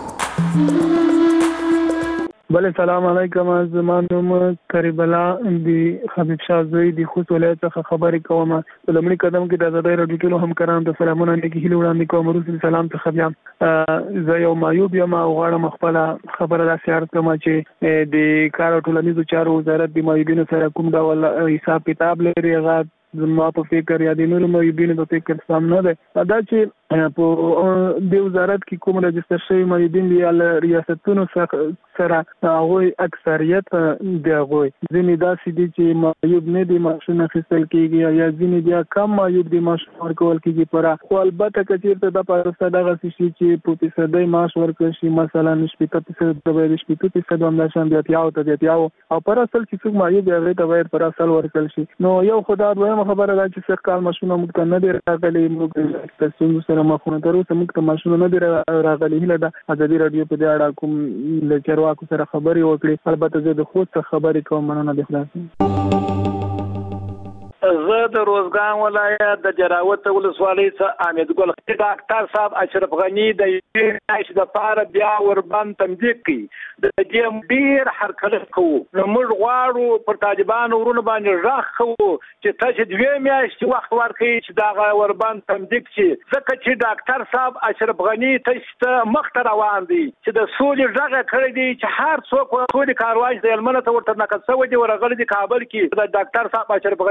بله سلام علیکم، زما نوم قریب الله دی حبیب شاه زوی دی خوست ولایت څخه خبرې کوم. په لومړي قدم کې د آزادۍ راډیو ټولو همکارانو ته سلامونه نیکې هیلې وړاندې کوم. وروسته سلام څخه بیا زه یو معیوب یم او غواړم خپله خبره داسې عرض کړم چې د کار او ټولنیزو چارو وزارت د معیوبینو سره کوم ډول حساب کتاب لري. هغه زما په فکر یا د نورو معیوبینو په فکر سم نه دی. دا چې په د وزارت کې کوم رجستر شوي معیوبین یا ریاستونو سره هغوی اکثریت د هغوی ځینې داسې دي چې معیوب نه دي معاشونه اخیستل کېږي یا ځینې بیا کم معیوب دي معاشونه ورکول کېږي پوره. خو البته که چېرته دا پروسه دغسې شي چې په فیصدۍ معاش ورکړل شي، مثلا 80% ته باید 80% همداشان بیا 80 او پر اصل چې څوک معیوب دی هغې ته باید پر اصل ورکړل شي. نو یو خو دا دویمه خبره ده چې سږ کال معاشونه موږ ته نه دي راغلي، موږ د ستونزو سره مخونه تر اوسه موږ ته معاشونه نه دي راغلي. هیله ده ازادي راډیو په دې اړه کوم له چارواکو سره خبرې وکړي. البته زه د خوست څخه خبرې کوم. مننه د خلاص. زه د روزګان ولایت د جراوت ولسوالۍ څخه امید ګل ډاکټر صاحب اشرف غنی د یوې د پاره بیا وربند تمدید کړي د دې ډیر حرکت کوو. نو موږ غواړو پر طالبانو ورونه باندې راخ کوو چې تاسو دوی میاشتې وخت ورکړي چې دا وربند تمدید شي، ځکه چې ډاکټر صاحب اشرف غنی تاسو مخ ته روان دي چې د سولې ژغه کړی دی چې هر څوک سولې کاروای د علمنه ته ورته نقد شوی دی ورغلی دی کابل کې د ډاکټر صاحب اشرف غنی سره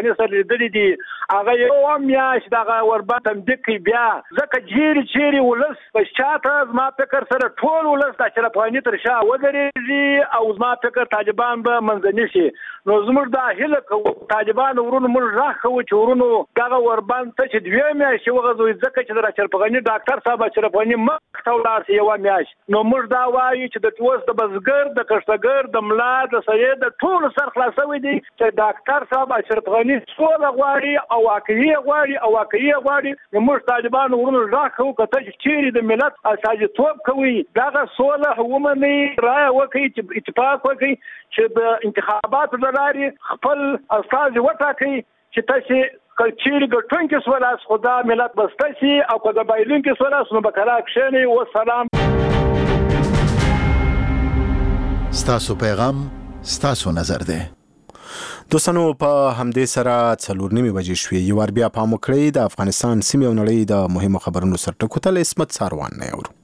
لیدلې دي هغه یو میاشت دغه اوربند تمدید کوي بیا ځکه چیرې ولس په شاته زما فکر سره ټول ولس د اشرف غني تر شا ودرېږي او زما فکر طالبان به منځني شي نو زموږ دا هیله کوو طالبان ورونو موږ راخ کوو چې ورونو دغه اوربند ته چې 2 میاشتې وغځوي ځکه چې د اشرف غني ډاکټر صاحب اشرف غني مخ ته ولاړ شي 1 میاشت نو موږ دا وایو چې د اوس د بزګر د کښتګر د ملا د سړي د ټول سر خلاصوي دي چې ډاکټر صاحب اشرف غني سوله غواړي او واقعي نو موږ طالبان ورونو راخو کته چې چیرې د ملت استازیتوب کوي دغه سوله ومني رای وکړي چې اتفاق وکړي چې د انتخاباتو د لارې خپل استازي وټاکي چې تاسو کچیر ګټونکو سوالاس خدا ملت بستسي او کله بایلونکو سوالاس نو بکلا کښنی و سلام ستاسو پیغام ستاسو نظر ده دوستانو په همدې سره 4:30 بجې شوې یو ور بیا پام وکړئ د افغانستان سیمې او نړۍ د مهمو خبرونو سره ټکوتل اسمت ساروان نه اورو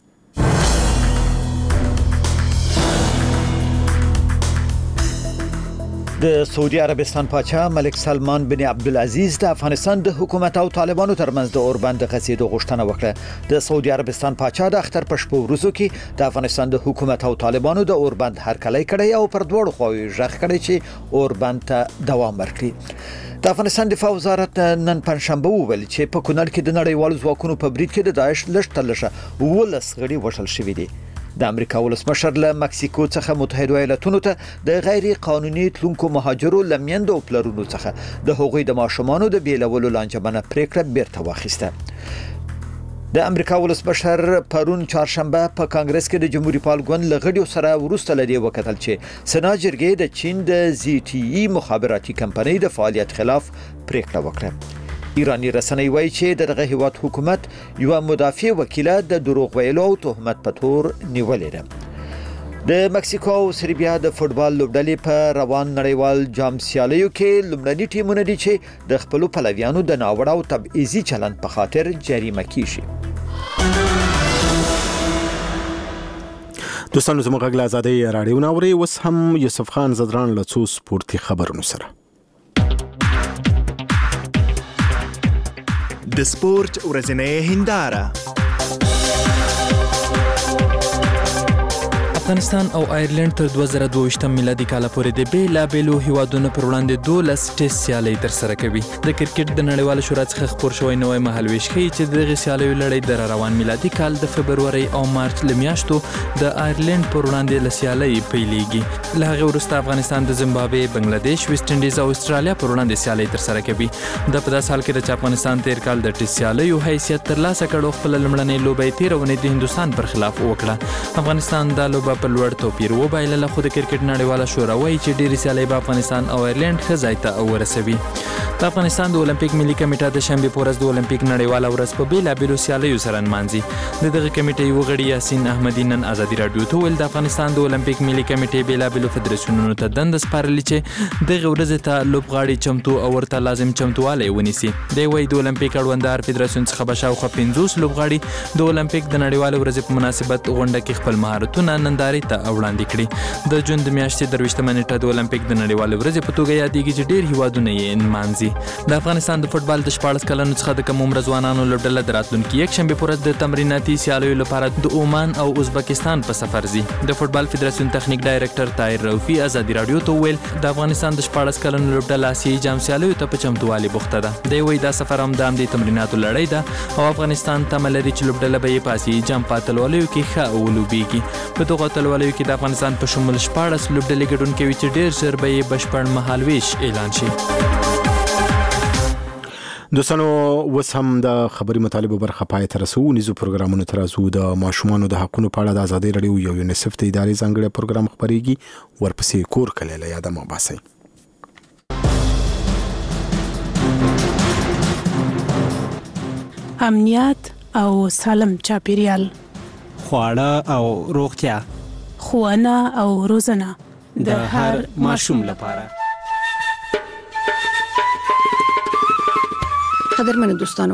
د سعودي عربستان پاچا ملک سلمان بن عبدالعزیز د افغانستان د حکومت او طالبانو ترمنځ د اوربند د غځېدو غوښتنه وکړه د سعودي عربستان پاچا د اختر په شپو ورځو کې د افغانستان د حکومت او طالبانو د اوربند هرکلی کړی او پر دواړو خواوو غږ کړی چې اوربند ته دوام ورکړي د افغانستان دفاع وزارت نن پنځشنبه وویل چې په کونړ کې د نړیوالو ځواکونو په برید کې د داعش لږ 11 غړي وژل شوي دي د امریکا ولسمشر له مکسیکو څخه متحده ایالاتونو ته د غیر قانوني تلونکو مهاجرو لمیندو پلرونو څخه د هغوی د ماشومانو د بیلولو لانجمنه پریکړه بیرته واخیسته د امریکا ولسمشر پرون چهارشنبه په کانګرس کې د جمهوریت پال ګوند لغړیو سره ورسته لدی وکتل چې سنا جرګې د چین د ZTE مخابراتي کمپنۍ د فعالیت خلاف پریکړه وکړه ایرانی رسنۍ وایي چې دغه هیواد حکومت یو مدافع وکیله د دروغ ویلو او تهمت په تور نیولې ده د مکسیکو او سربیا د فوتبال لوبډلې په روان نړیوال جام سیالیو کې لومړني ټیمونه دي چې د خپل پلویانو د ناوړه او تبعیضي چلند په خاطر جریمه کیږي دوستانو زموږ غږ له ازادۍ راډیو ناوري اوس هم یوسف خان زدران له څو سپورتي خبرونو سره د سپورت ورځنۍ هنداره افغانستان او آیرلند تر 2022 میلادي کال پورې د بیلابېلو هیوادونو پر وړاندې 12 ټیسټ سیالۍ ترسره کوي د کرکټ د نړیوال شورا څخه خبر شوی نوې مهالويش ښیي چې دغه سیالیو لړۍ د روان میلادي کال د فبرवरी او مارچ لمیاشتو د آیرلند پر وړاندې له سیالۍ پیلېږي له هغه وروسته افغانستان د زیمبابوې بنگلاديش ویسټ انډیز او استرالیا پر وړاندې سیالۍ ترسره کوي د په داس حال کې د افغانستان تیر کال د ټیسټ سیالیو حیثیت ترلاسه کړو خپل لمړنۍ لوبې تیرونې د هندستان پر خلاف وکړه افغانستان د لوبه په لوړ توپیر وبایلله خو د کرکټ نړیواله شورا وایي چې ډېرې سیالۍ به افغانستان او آیرلند ښه ځای ته ورسوي د افغانستان د اولمپیک ملي کمیټه د شنبې په ورځ د اولمپیک نړیواله ورځ په بېلابېلو سیالیو سره نمانځي د دغه کمیټې یو غړي یاسین احمدي نن ازادي راډیو ته ویل د افغانستان د اولمپیک ملي کمیټې بېلابېلو فدراسیونونو ته دنده سپارلې چې دغه ورځې ته لوبغاړي چمتو او ورته لازم چمتووالی ونیسي دی وایي د اولمپیک اړونددار فدراسیون څخه به شاوخوا 50 لوبغاړي د اولمپیک د نړیواله ورځې په مناسبت غونډه کې خپل مهارتونه نندارې ته وړاندې کړي د جون د میاشتې 23 نیټه د اولمپیک د نړیوالې ورځې په توګه یادېږي چې ډېر هیوادونه یې نمانځي د افغانستان د فوتبال د 14 کلنو څخه د کم عمره ځوانانو لوبډله د راتلونکي یک شنبې په ورځ د تمریناتي سیالیو لپاره د عمان او ازبکستان په سفر ځي د فوتبال فدراسیون تخنیک ډایرکټر طاهر رؤفي ازادي راډیو ته ویل د افغانستان د 14 کلنو لوبډله آسیایي جام سیالیو ته په چمتووالي بوخته ده دی وایي دا سفر هم د همدې تمریناتو لړۍ ده او افغانستان تمه لري چې لوبډله به یې په آسیایي جام په اتلولیو کې ښه ولوبېږي په دغو اتلولیو کې د افغانستان په شمول 14 لوبډلې ګډون کوي چې ډېر ژر به یې بشپړ مهالویش اعلان شي دوستانو اوس هم د خبري مطالبه برخه پای ته رسو نيزو پروګرامونو ترازو د ماشومانو د حقونو په اړه د ازادي رادیو یو یونیسف ته ادارې ځانګړي پروګرام خبريږي ورپسې کور کله له یاد مو باسي امنیت او سالم چاپیریال خواړه او روغتیا ښوونه او روزنه د هر ماشوم لپاره قدرمنو دوستانو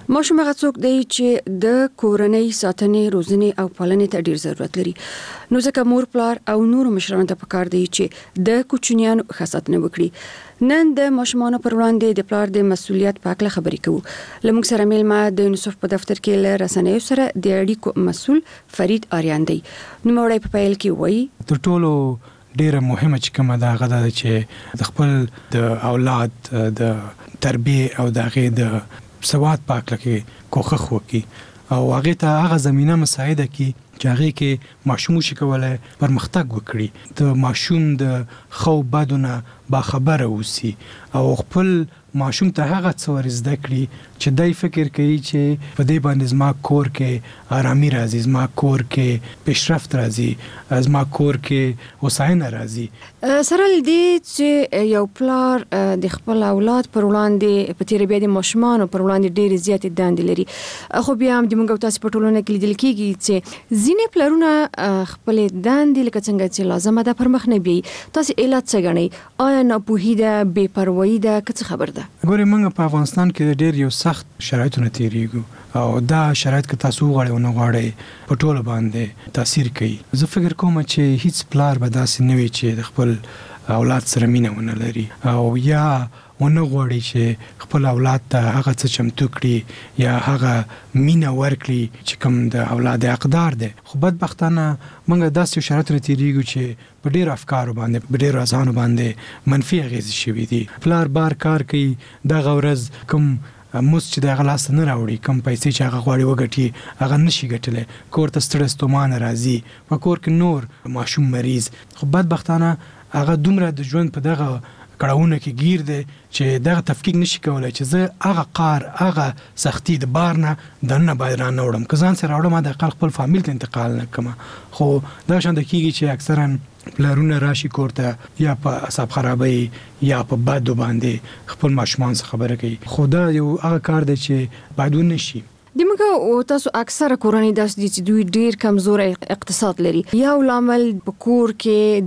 ماشوم هغه څوک دی چې د کورنۍ ساتنې روزنې او پالنې ته ډیر ضرورت لري. نو ځکه مور پلار او نور مشرانو ته پکار دی چې د کوچنیانو ښه ساتنه وکړي. نن د ماشومانو پر وړاندې د پلار د مسؤلیت په اړه خبرې کوو. لمونږ سره میلمه د یونیسف په دفتر کې له رسنیو سره د اړیکو مسؤل فرید آریان دی. نو مړی په پیل کې وایي تر ټولو ډیره مهمه چې کومه دا غدا ده چې د خپل د اولاد د تربیه او د هغه د سواد پاک لکه کوخه وکي او هغه ته هغه زمينه مساعده کی چې هغه کې ماشوم شي کولای پرمختګ وکړي. د ماشوم د خو بدونه با خبره اوسي او خپل ماشوم ته هغه څور زده کړي چې دای فکر کوي چې په دې باندې زما کور کې آرامي راځي، زما کور کې پیشرفت راځي، زما کور کې هوساینه راځي. سره دې چې یو پلار د خپل اولاد پر وړاندې په تربیه د ماشومان پر وړاندې ډېر زیات دندې لري. خو بیا هم د موږ تاسو په ټولنه کې لیدل کېږي چې ځینې پلرونه خپل دندې لکه څنګه چې لازمه ده پر مخ نه بي. تاسو علت څه غنئ؟ آیا ناپوهي ده، بې پروايي ده، څه خبر ده؟ ګورې موږ په افغانستان کې ډېر یو سخت شرایطونه تیریږو او دا شرایط که تاسو وغواړئ او نه غواړئ په ټولو باندې تاثیر کوي. زه فکر کوم چې هیڅ پلار به داسې نه وي چې د خپل اولاد سره مینه ونه لري او یا ونه غواړي چې خپل اولاد ته هغه څه چمتو کړي یا هغه مینه ورکړي چې کوم د اولاد حقدار دی. خو بدبختانه موږ داسې شرایطونه تیریږو چې په ډېرو افکارو باندې په ډېرو اذهانو باندې منفي اغېزې شوي دي. پلار بار کار کوي، دغه ورځ کوم موس چې د هغه لاس نه راوړي، کوم پیسې چې هغه غواړي وګټي هغه نشي ګټلی، کور ته ستړی ستومانه راځي، په کور کې نور ماشوم مریض. خو بدبختانه هغه دومره د ژوند په دغه کړهونه کې گیر دی چې دغه تفکیک نشي کولای چې زه هغه قار هغه سختی د بار نه دنه باید را نه وړم، که ځان سره راوړم د اقل خپل فامیل ته انتقال نه کړم. خو دا شان د کېږي چې اکثرا پلارونه راشي کور ته یا په اعصاب خرابۍ یا په بدو باندې خپل ماشومان څخه خبره کوي. خو دا یو هغه کار دی چې باید ونه شي. د موږ تاسو اکثره کورنۍ داس دي چې دوی ډیر کمزور اقتصاد لري. یو لامل په کور کې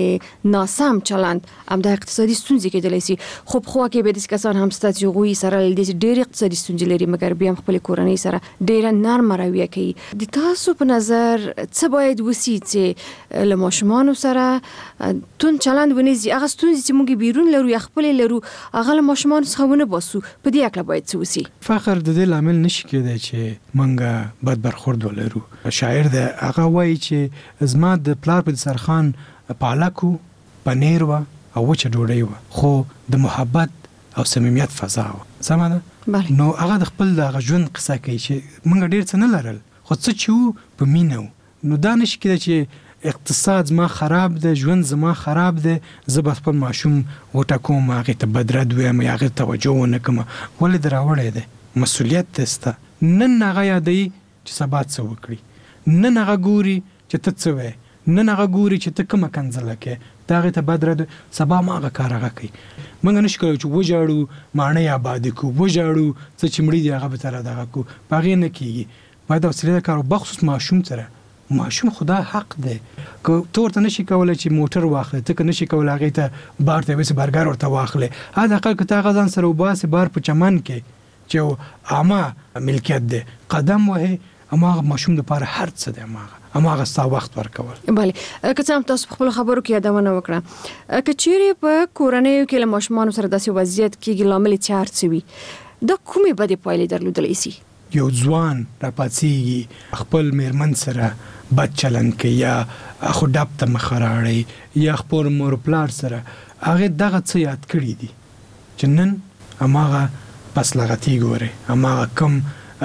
د ناسم چلند هم د اقتصادي ستونزې کېدلی شي. خو په خوا کې به د کسان هم ستاسو چې غوي سره د ډیر اقتصادي ستونزې لري مګر بیا خپل کورنۍ سره ډیر نرم رویه کوي. د تاسو په نظر څه باید وسی چې له ماشومان سره تون چلند ونیسي؟ هغه ستونزې چې موږ بیرون لرو یا خپل لرو هغه له ماشومان څخه ونه باسو، په دې اړه باید څه وسی؟ فخر د دې لامل نشي کېدای چې منګه بد برخورد ولرو. شاعر د هغه وایي چې زما د پلار په سرخان پالکو پنیر و او وچه ډوډۍ و، خو د محبت او صمیمیت فضا و. سمه ده؟ نو هغه د خپل د ژوند قصه کوي چې منګه ډیر څه نه لرل، خو څه چې په مینه. نو دا نشي کېدای چې اقتصاد زما خراب ده، ژوند زما خراب ده، زه به خپل ماشوم وټکوم، هغې ته بدرد ویم یا هغې توجه ونه کړم. ولې دې راوړی دی؟ مسؤلیت دسته. نن هغه یادوي چې سبا څه وکړي، نن هغه ګوري چې ته څه وې، نن هغه ګوري چې ته کومه کنځله کې، دا هغې ته بدرد سبا ما هغه کار هغه کوي. موږ نشو کولی چې وژاړو ماڼۍ آبادې کړو، وژاړو څه چې مړي دي هغه به تر دغه کړو، په هغې نه کېږي. باید حوصله کار بخصوص ماشوم سره. ماشوم خدا حق دی، که تو ورته نشي کولی چې موټر واخلې، ته که نشي کولی هغې ته بار ته یوسې برګر ورته واخلې، حداقل که ته هغه ځان سره وباسې بار په چمن کې چې عامه ملکیت دی، قدم وهې، هماغه ماشوم دپاره هر څه دی، هماغه ستا وخت ورکول. بله، که څه هم تاسو په خپلو خبرو کې یادونه وکړه، که چیرې په کورنیو کې له ماشومانو سره داسې وضعیت کېږي لامل یې چې هر څه وي، دا کومې بدې پایلې درلودلی شي؟ یو ځوان راپاڅېږي خپل میرمن سره بد چلند کوي یا خو ډب ته مخه راړی یا خپل مور پلار سره، هغې دغه څه یاد کړي دي چې نن هماغه پس لغتي ګوري، هماغه کم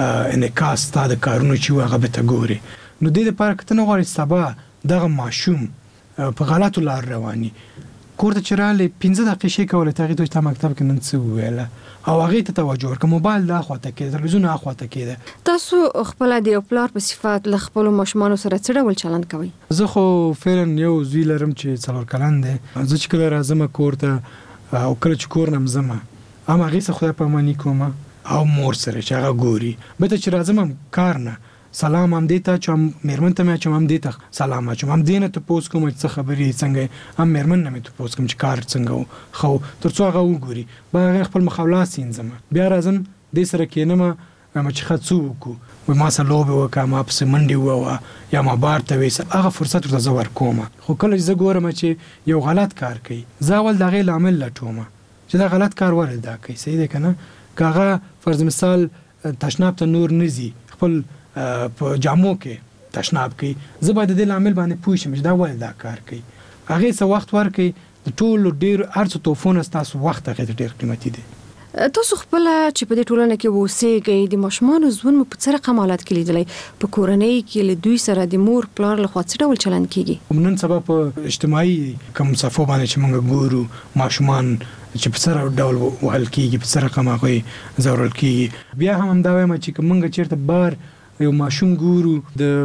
انعکاس ستا د کارونو چې وو هغه به ته ګوري. نو دې دپاره که ته نه غواړې سبا دغه ماشوم په غلطو لار رواني، کور ته چې راغلی 15 دقیقې شی کولی ته هغې ته تا مکتب کې نن څه وویله او هغې ته توجه ورکړه. موبایل دا خواته کېده، تلویزیون هغه خواته کېده. تاسو خپله د یو پلار په صفت له خپلو ماشومانو سره څه ډول چلند کوئ؟ زه خو فعلا یو زوی لرم چې 4 کلن دی. زه چې کله راځم کور ته او کله چې کور نه ځم هم هغې څه خدای پاماني کوم او مور سره چې هغه ګوري. بېرته چې راځم کار نه سلام هم دې ته اچوم، میرمن ته مې اچوم، هم دې ته سلام اچوم، هم دې نه تپوس کوم چې څه خبرې څنګه، هم میرمن نه مې تپوس کوم چې کار څنګه و، خو تر څو هغه وګوري به هغې خپل مخ او لاس وینځم، بیا راځم دې سره کښېنم ما چې خاصو کو و ما سره لوب وکا ما پس منډي و یا ما بار ته وېس هغه فرصت ورته زور کوم خو کله چې ګورم چې یو غلط کار کوي زاول دغه لامل لټوم چې دا غلط کار ورل دا کوي صحیح ده کنه کاغه فرض مثال تشناب ته نور نزي خپل په جامو کې تشناب کوي زبر د لامل باندې پوښم چې دا ول دا کار کوي هغه څه وخت ورکي د ټولو ډیر ارڅ توفونه تاسو وخت هغه ډیر قیمتي دي تاسو خپل چې په دې ټولنه کې وسیږئ د ماشومان ژوند په څه رقم حالت کې لیدلای په کورنۍ کې له دوی سره د مور پلار له خوا څه ډول چلند کیږي نن سبا په اجتماعي کوم صفو باندې چې موږ ګورو ماشومان چې په سره ډول وهل کیږي په سره رقم هغه ضرورت کیږي بیا هم دا وایم چې موږ چیرته بار یو ماشوم ګورو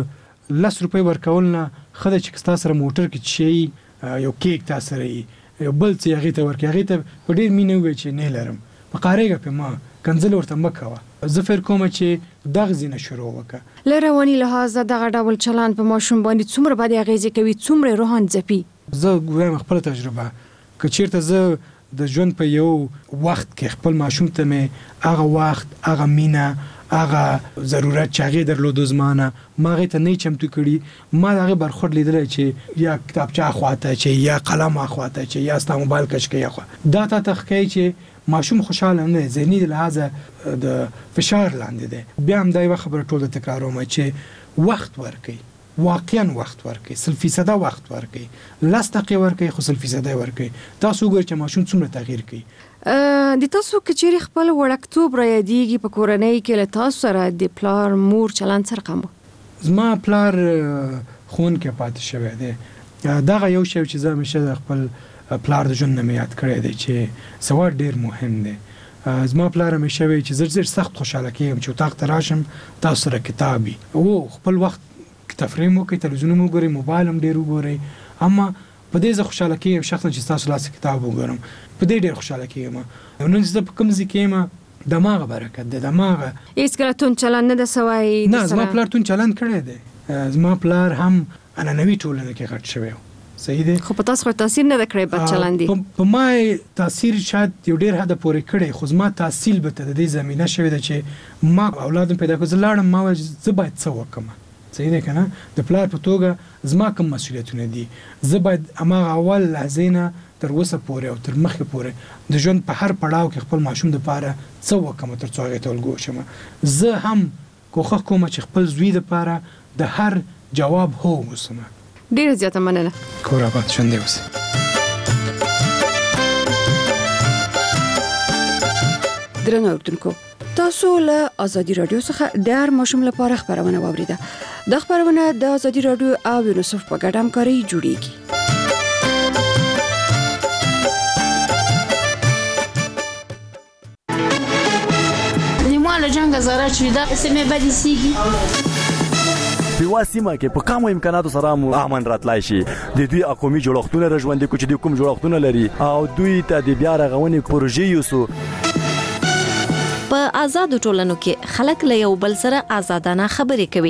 د 10 روپۍ ورکولنه خدای چې تاسو سره موټر کې شي یو کیک تاسو سره یو بل څه هغه ته ورکړي هغه ته په ډیر مینه وي چې نه لرم په قاریګه په ما کنځل ورته مکوه زفر کوم چې دغه زینه شروع وکړه لروانی لحاظه دغه ډول چلند په ماشوم باندې څومره باندې اغیزه کوي څومره روحان ځپي زه ګویم خپل تجربه که چیرته زه د ژوند په یو وخت کې خپل ماشوم ته مې هغه وخت هغه مینه هغه ضرورت چې هغه درلود زمانه ما غي ته نه چمتو کړي ما هغه برخورد لیدل چې یا کتابچه اخواته چې یا قلم اخواته چې یا ستا موبایل کش کې اخوا دا ته تخکې چې ماشوم خوشاله نه ذهني لحاظه د فشار لاندې دی بیا هم دا یو خبره ټول تکراروم چې وخت ورکي واقعا وخت ورکي 100% وخت ورکي 10 دقیقې ورکي خو 100% ورکي تاسو ګور چې ماشوم څومره تغییر کوي د تاسو کچېری خپل وړکتوب را یادېږي په کورنۍ کې له تاسو سره د پلار مور چلند سره کوم زما پلار خون کې پاتې شوی دی دا یو شی چې زه مشه خپل پلار د ژوند نه یاد کړی دی چې سوال ډیر مهم دی زما پلار مې شوی چې زر سخت خوشاله کېم چې تاغ تراشم تاسو سره کتابي او خپل وخت تفریح مو کوي تلویزیون مو ګوري موبایل هم ډیر وګوري اما په دې زه خوشاله کېم شخصا چې تاسو لاس کتاب وګورم په دې ډیر خوشاله کېم نن زه په کوم ځای کې دماغ برکت د دماغ هیڅ کله تون چلند نه د سوای نه زما پلار تون چلند کړی دی زما پلار هم انا نوی ټولنه کې غټ شوی صحیح دی خو په تاسو خو تاثیر نه کړی بد چلند دی په ما تاثیر شاید یو ډیر حد پورې کړی خو زما تحصیل به د دې زمينه شوی دی چې ما اولادم پیدا کړ زلاړم ما زه باید څه وکم صحیح دی کنه د پلار په توګه زما کوم مسولیتونه دي زه باید اما اول لحظینه تر وسه پورې او تر مخه پورې د ژوند په هر پړاو کې خپل ماشوم د پاره څه وکم تر څو هغه ته ولګوشم زه هم کوخه کوم چې خپل زوی د پاره د هر جواب هو وسم ډیر زیاته مننه کور آباد شوندې اوسه درنو اردوونکو تاسو له ازادي رادیو څخه د هر ماشوم لپاره خبرونه واوریده د خبرونه د ازادي رادیو او یونیسف په ګډه همکاري جوړیږي له جنگ زاره چې دا سمې بدې سیږي په واسمه کې په کومو امکاناتو سره مو امن راتلای شي د دوی اقومي جوړښتونه رژوندې کوي چې د کوم جوړښتونه لري او دوی ته د بیا رغونې پروژې یوسو په آزاد ټولنو کې خلک له یو بل سره آزادانه خبرې کوي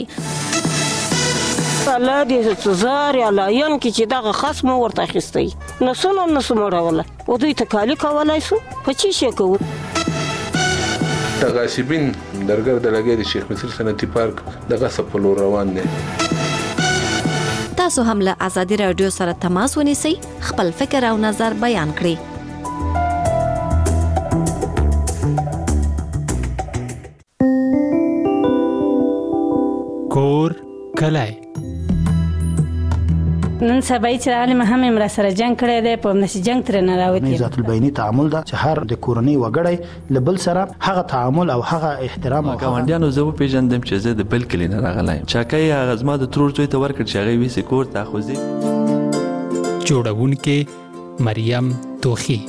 الله دې څزار یا لاین کې چې دغه خصم ورته اخیستي نو سموړول او دوی تکالی کولای شو په چی شي کوو تغاسبین درګر د لګې د شیخ مصر صنعتي پارک دغه سپلو روان دي تاسو هم له ازادي رادیو سره تماس ونیسئ خپل فکر او نظر بیان کړئ کور کلای نن سبا چې عالم هم امر سره جنگ کړی دی په نشي جنگ تر نه راوتی ذات البینی تعامل دا چې هر د کورنۍ وګړی لبل سره هغه تعامل او هغه احترام او ګاونډیانو زه پیژندم چې زه د بل کلی نه راغلایم چاکای هغه زما د ترور زوی ته ورکړ چې هغه ویسي کور ته خوځي جوړونکې مریم توخی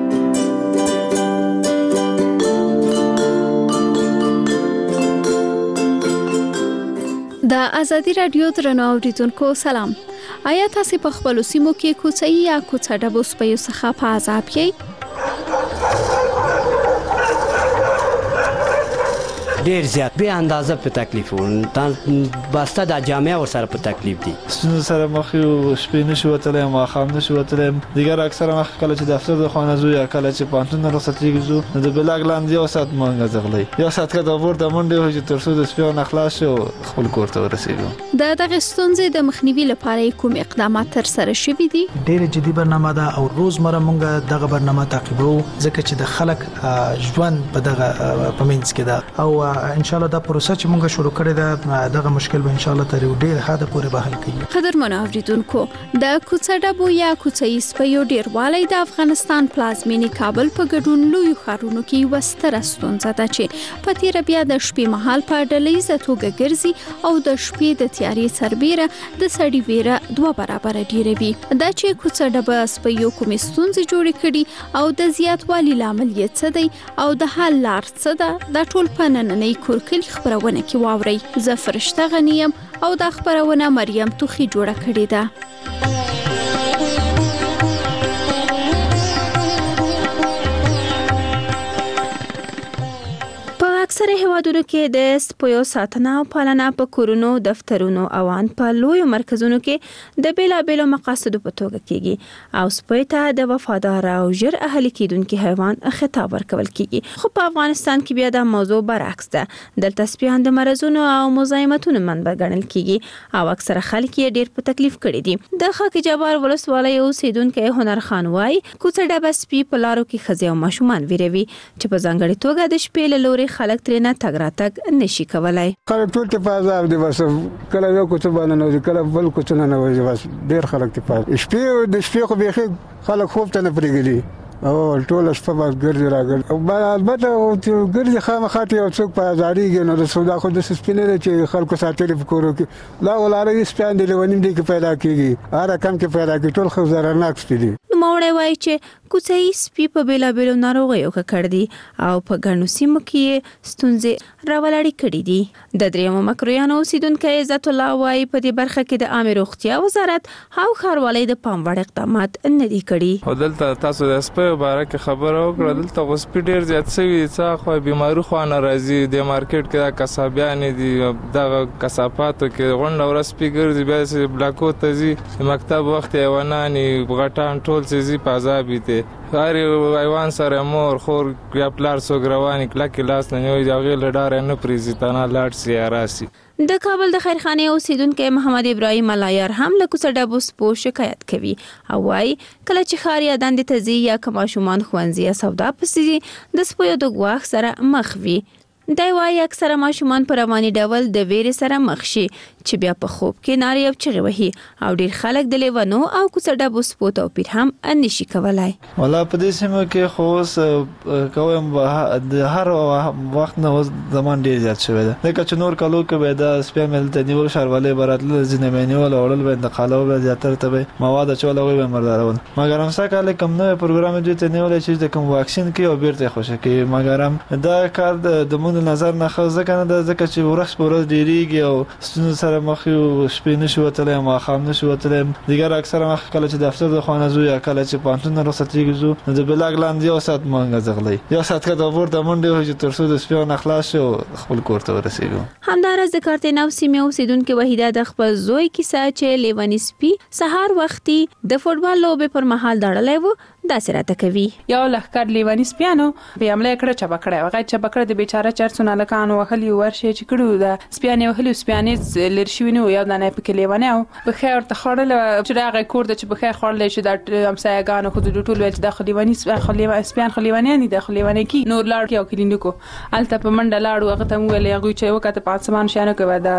د ازادي رادیو درنو اوریدونکو سلام آیا تاسو په خپل سیمو کې کوڅې یا کوڅه ډبو سپیو څخه په عذاب یې ډیر زیات به اندازه په تکلیف وو باسته د جامعه ور سره په تکلیف دي ستونزو سره مخ یو شپې نشو وتلی ماښام نشو وتلی دیګر اکثره مخ کله چې دفتر د خانه ځو یا کله چې پوهنتون نه رخصتېږو ځو نو د بلاک لاندې یو ساعت مونږ ځغلی یو ساعت که د ور د منډې وي چې تر څو د سپیانو خلاص شو خپل کور ته ورسېږو د دغه ستونزې د مخنیوي لپاره کوم اقدامات ترسره شوي دي ډېره جدي برنامه ده او روزمره مونږ دغه برنامه تعقیبو ځکه چې د خلک ژوند په دغه په منځ کې ده او ان شاء الله دا پروسه چې مونږ شروع کړې ده دغه مشکل به ان شاء الله تر ډېر حد پورې به حل کړي. قدرمنو اوریدونکو د کوڅه ډبو یا کوڅه سپیو ډیروالی د افغانستان پلازمینې کابل په ګډون لوی ښارونو کې یوه ستره ستونزه ده چې په تیره بیا د شپې مهال په ډلهییزه توګه ګرځي او د شپې د تیارې سربیره د سړي ویره 2 برابره ډیروي. دا چې کوڅه ډبه سپیو کومې ستونزې جوړې کړي او د زیاتوالي لامل یې څه دی او د حل لار څه ده دا ټول په نننۍ کورکلي خپرونه کې واورئ. زه فرشته غنیم او دا خپرونه مریم توخی جوړه کړې ده. اکثره هیوادونو کې د سپیو ساتنه او پالنه په کورونو دفترونو او ان په لوی مرکزونو کې د بیلابیلو مقاصدو په توګه کیږي او سپی ته د وفادار او ژر اهلي کیدونکو حیوان خطاب ورکول کیږي. خو په افغانستان کې بیا د موضوع برعکس ده. دلته سپیان د مرزونو او مزاحمتونو منبع ګڼل کیږي او اکثره خلک یې ډیر په تکلیف کړي دي. د خاک جبار ولسوالۍ اوسیدونکو هنر خان وای کوڅه ډبه سپی په لارو کې ښځې او ماشومان ویروي چې په ځانګړي توګه د شپې له لوري خلک ترنه تګ راتګ نشي کولای. خلک ټول ته پازاب دي بس کله یو کوڅه باندې نو کله بل کوڅه نه نو بس ډیر خلک ته پاز شپې د شپې خو به خلک خوب ته نه پرېږدي او ټول شپه بس ګرځي راګرځي او البته ګرځي خامخاته یو څوک په ازاریږي نو د سودا خو د سپینې چې خلکو ساتلې په کورو کې لا ولاره سپیان دي لونیم دي کې پیدا کیږي هر کم کې پیدا کیږي ټول خو زرناک سپی دي. نوموړی وایي چې کوڅه سپی په بیلابیلو ناروغیو ککړ دي او په ګڼو سیمو کې ستونزې راولاړې کړي دي. د دریمو مکرویانو اوسیدونکی عزت الله وایي په دې برخه کې د عامه روغتیا وزارت او ښاروالۍ د پام وړ اقدامات نه دي کړي. دلته تاسو د سپیو باره کې خبره وکړه دلته خو سپي ډېر زیات شوي څه خو بیماري خو نه راځي د مارکیټ کې دا کسابیانې دي دغه کثافاتو کې غونډه ورځ سپي ګرځي بیا چې بلاکو ته ځي مکتب وخت حیوانانې غټان ټول څه ځي په عذابي دي هر حیوان سره مور خور یا پلار څوک رواني کلکې لاس نه نیوي د هغې له ډاره نه پرېږدي تنها لاړ شي یا راسي. د کابل د خیرخانې اوسیدونکو محمد ابراهیم علایار هم له کوڅه ډبو سپو شکایت کوي او وايي کله چې ښار یا دندې ته ځي یا که ماشومان ښوونځي یا سودا پسې ځي د سپیو د ګواښ سره مخ وي. دی وايي اکثره ماشومان په رواني ډول د ویرې سره مخ شي چې بیا په خوب کې نارې او چغې وهي او ډېر خلک د لیونو او کوڅه ډبو سپو توپیر هم نشي کولای. والا په دې سیمه کې خو اوس کوم د هر وخت نه زمان ډېر زیات شوی ده ځکه چې نور کالو کې به د سپیا مل ته نیول ښاروالۍ به راتلل ځینې به یې نیول او وړل به انتقالول به زیاتره ته به مواد اچول هغوی به مردارول مګر همسا کال کوم نوی پروګرام دوی ته نیولی چې د کوم واکسین کوي او بیرته یې خوشې کوي مګر هم دا کار د مونږ نظر نه ښه ځکه نه ده ځکه چې ورځ په ورځ ډېرېږي او ستونزو سره مخ یو شپې نشو وتلی ماښام نشو وتلی دیګر اکثره مخ کله چې دفتر د خانه ځو یا کله چې پوهنتون نه رخصتېږو ځو نو د بلاک لاندې یو ساعت مونږ ځغلی یو ساعت که د ور د منډې وي چې تر څو د سپیانو خلاص شو خپل کور ته ورسېږو. همداراز د کارتینو سیمې اوسیدونکې وحیده د خپل زوی کیسه چې لیونی سپي سهار وختي د فوټبال لوبې پر مهال دړلی و داسې راته کوي. یو لښکر لیونی سپیانو په حمله کړه چپه کړی هغه چپه کړه د بیچاره چرسونه هلکانو وهلي ورشي چې کړي د سپیانې وهلي سپیانې لرې شوي نه وو یو دانه پکې لیونی او پښې ورته خوړله چې راغی کور ته چې پښې خوړلی چې دا همسایهګانو خو د ټول ویل چې دا خو لیوني سپیان خو لیونیان دي دا خو لیونی کي نور لاړو یو کلینیکو هلته په منډه لاړو هغه ته مو ویل هغوی چې وکته په آسمان شیانو کې به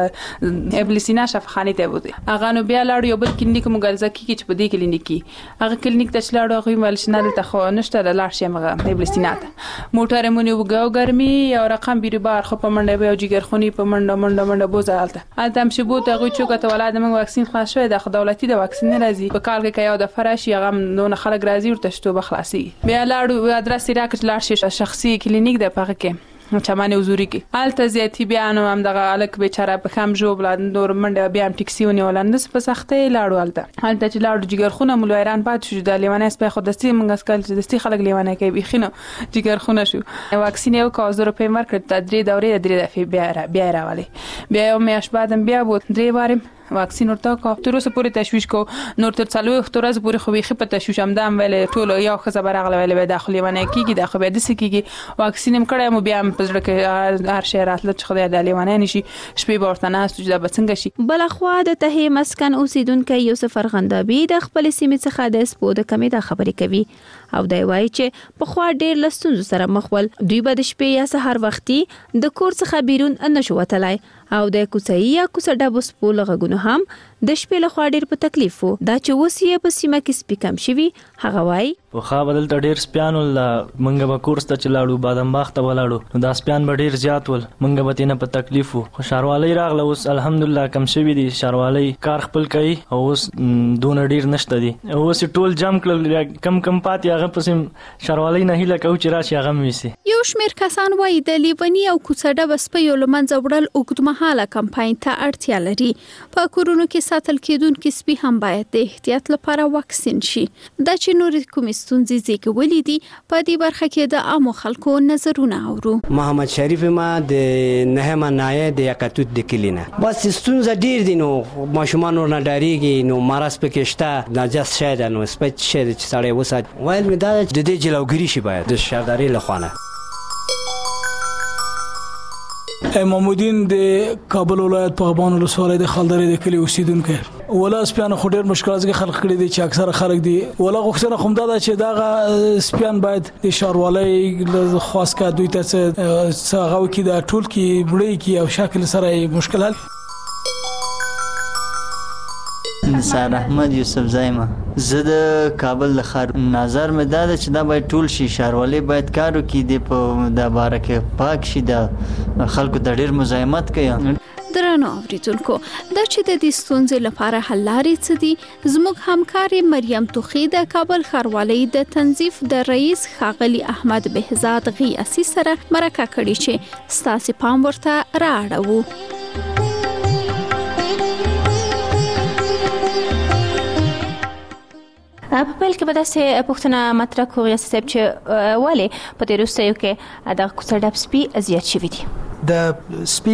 د ابلیسینا شفاخانې ته بوځي هغه نو بیا لاړو یو بل کلینیک مو ګلزه کېږي چې په دې کلینیک کې هغه کلینیک ته چې لاړو هغوی ویل چې نه دلته خو نشته لاړ شي هغه ابلیسینا ته موټر یې مونیو وګه ګرمي یو رقم بیروبار خو په منډه به یو جګرخوني په منډه بوځه هلته هم چې بوت هغوی چې وکته ولا د موږ واکسین خلاص شوی ده خو دولتي د واکسین نه راځي په کال کې که یو دفعه راشي هغه هم دونه خلک راځي ورته شتوبه خلاصېږي بیا لاړو ادرس یې راکړ چې لاړ شي شخصي کلینیک دی په هغه کې چمن حضوري کې الته زیاتی بیا نو هم دغه الک بیچاره په خام جوړ نور منډه بیا هم ټیکسي ونیول نس په سختۍ لاړو الته چې لاړو جګر خونه مول ایران پات شو د لیوانه سپه خو دستي منګس کال چې دستي خلک لیوانه کوي بخینه جګر خونه شو واکسین یو کا 1000 روپۍ ورکړ ته 3 دورې دفعه بیا راولي بیا یو میاش بعدم بیا بو 3 وارم واکسین ورته کو تر اوسه پورې تشویش کو نور تر څلوي ورځې پورې خو بيخي په تشویش هم دام ویلې ټول یو خبر راغله ویلې داخلي ونه کیږي د خو به د سکیږي واکسین هم کړم بیا هم پزړه کې هر شهر راتله چې خدای د لیوانه نشي شپې ورته نه سوجدا بڅنګ شي بلخوا د ته مسکن اوسیدونکو یوسف فرغندابي د خپل سیمې څخه د سپو د کمی د خبرې کوي او دی وایي چې په خوا ډیر لستونزو سره مخ ول دوی به د شپې یا سحر وختي د کور څخه بیرون نه شو وتلای او د کوڅې یا کوڅه ډبو سپو لغونو هم د شپې له خوا ډیر په تکلیف وو دا چې وسیه په سیمه کې سپی کم شوی هغه وایي په خا بدل ته ډیر سپیانو منګه به کورس ته چلاړو بادام باغ ته ولاړو نو دا سپیان به ډیر زیات ول منګه به تینه په تکلیف وو خو شاروالي راغله اوس الحمدلله کم شوی دي شاروالي کار خپل کوي او اوس دون ډیر نشته دي اوس ټول جام کړل کم پاتې هغه پسیم شاروالي نه هله کو چې راشي هغه ویسي یو شمیر کسان وایي د لیونی او کوڅه ډب سپیو لمنځه وړل اوږدمهاله کمپاین ته اړتیا لري په کورونو کې ساتل کېدونکو سپي هم باید د احتیاط لپاره واکسین شي دا چې نور کوم ستونزې زیږولې دي په دې برخه کې د عامو خلکو نظرونه اورو محمد شریف ما د نهمه نایه د یکاتوت د کلینه بس ستونزه ډیر دي نو ماشومان ور نه ډاریږي نو مرز پکې شته ناجس شاید نو سپیچ شاید چې سړی وسات وایل می دا د دې جلوګری شي باید د شهرداري لخوانه محمودین د کابل ولایت په غبان ولسوالۍ د خالدرې د کلی اوسیدونکو ولا سپیان خو ډیر مشکلات کې خلق کړي دي چې اکثره خلک دي ولا غوښتنه خو دا چې دا سپیان باید د شاروالۍ خاص کا دوی ته څنګه غو کې د ټول کې بړې کې او شکل سره مشکل حل نثار احمد یوسف زایمه زه د کابل د خار نظر مې دا چې دا باید ټول شي شاروالي باید کارو کې دی په د بارکه پاک شي د خلکو د ډیر مزاحمت کوي درنو اوریدونکو دا چې د دې ستونزې لپاره حل لارې څه دي زموږ همکار مریم توخی د کابل ښاروالۍ د تنظیف د رئیس ښاغلي احمد بهزاد غیاثي سره مرکه کړې چې ستاسو پام ورته رااړو په پیل کې به داسې پوښتنه مطرح کوو صاحب چې ولې په دې وروستیو کې د کوڅه ډب سپي زیات شوي دي د سپي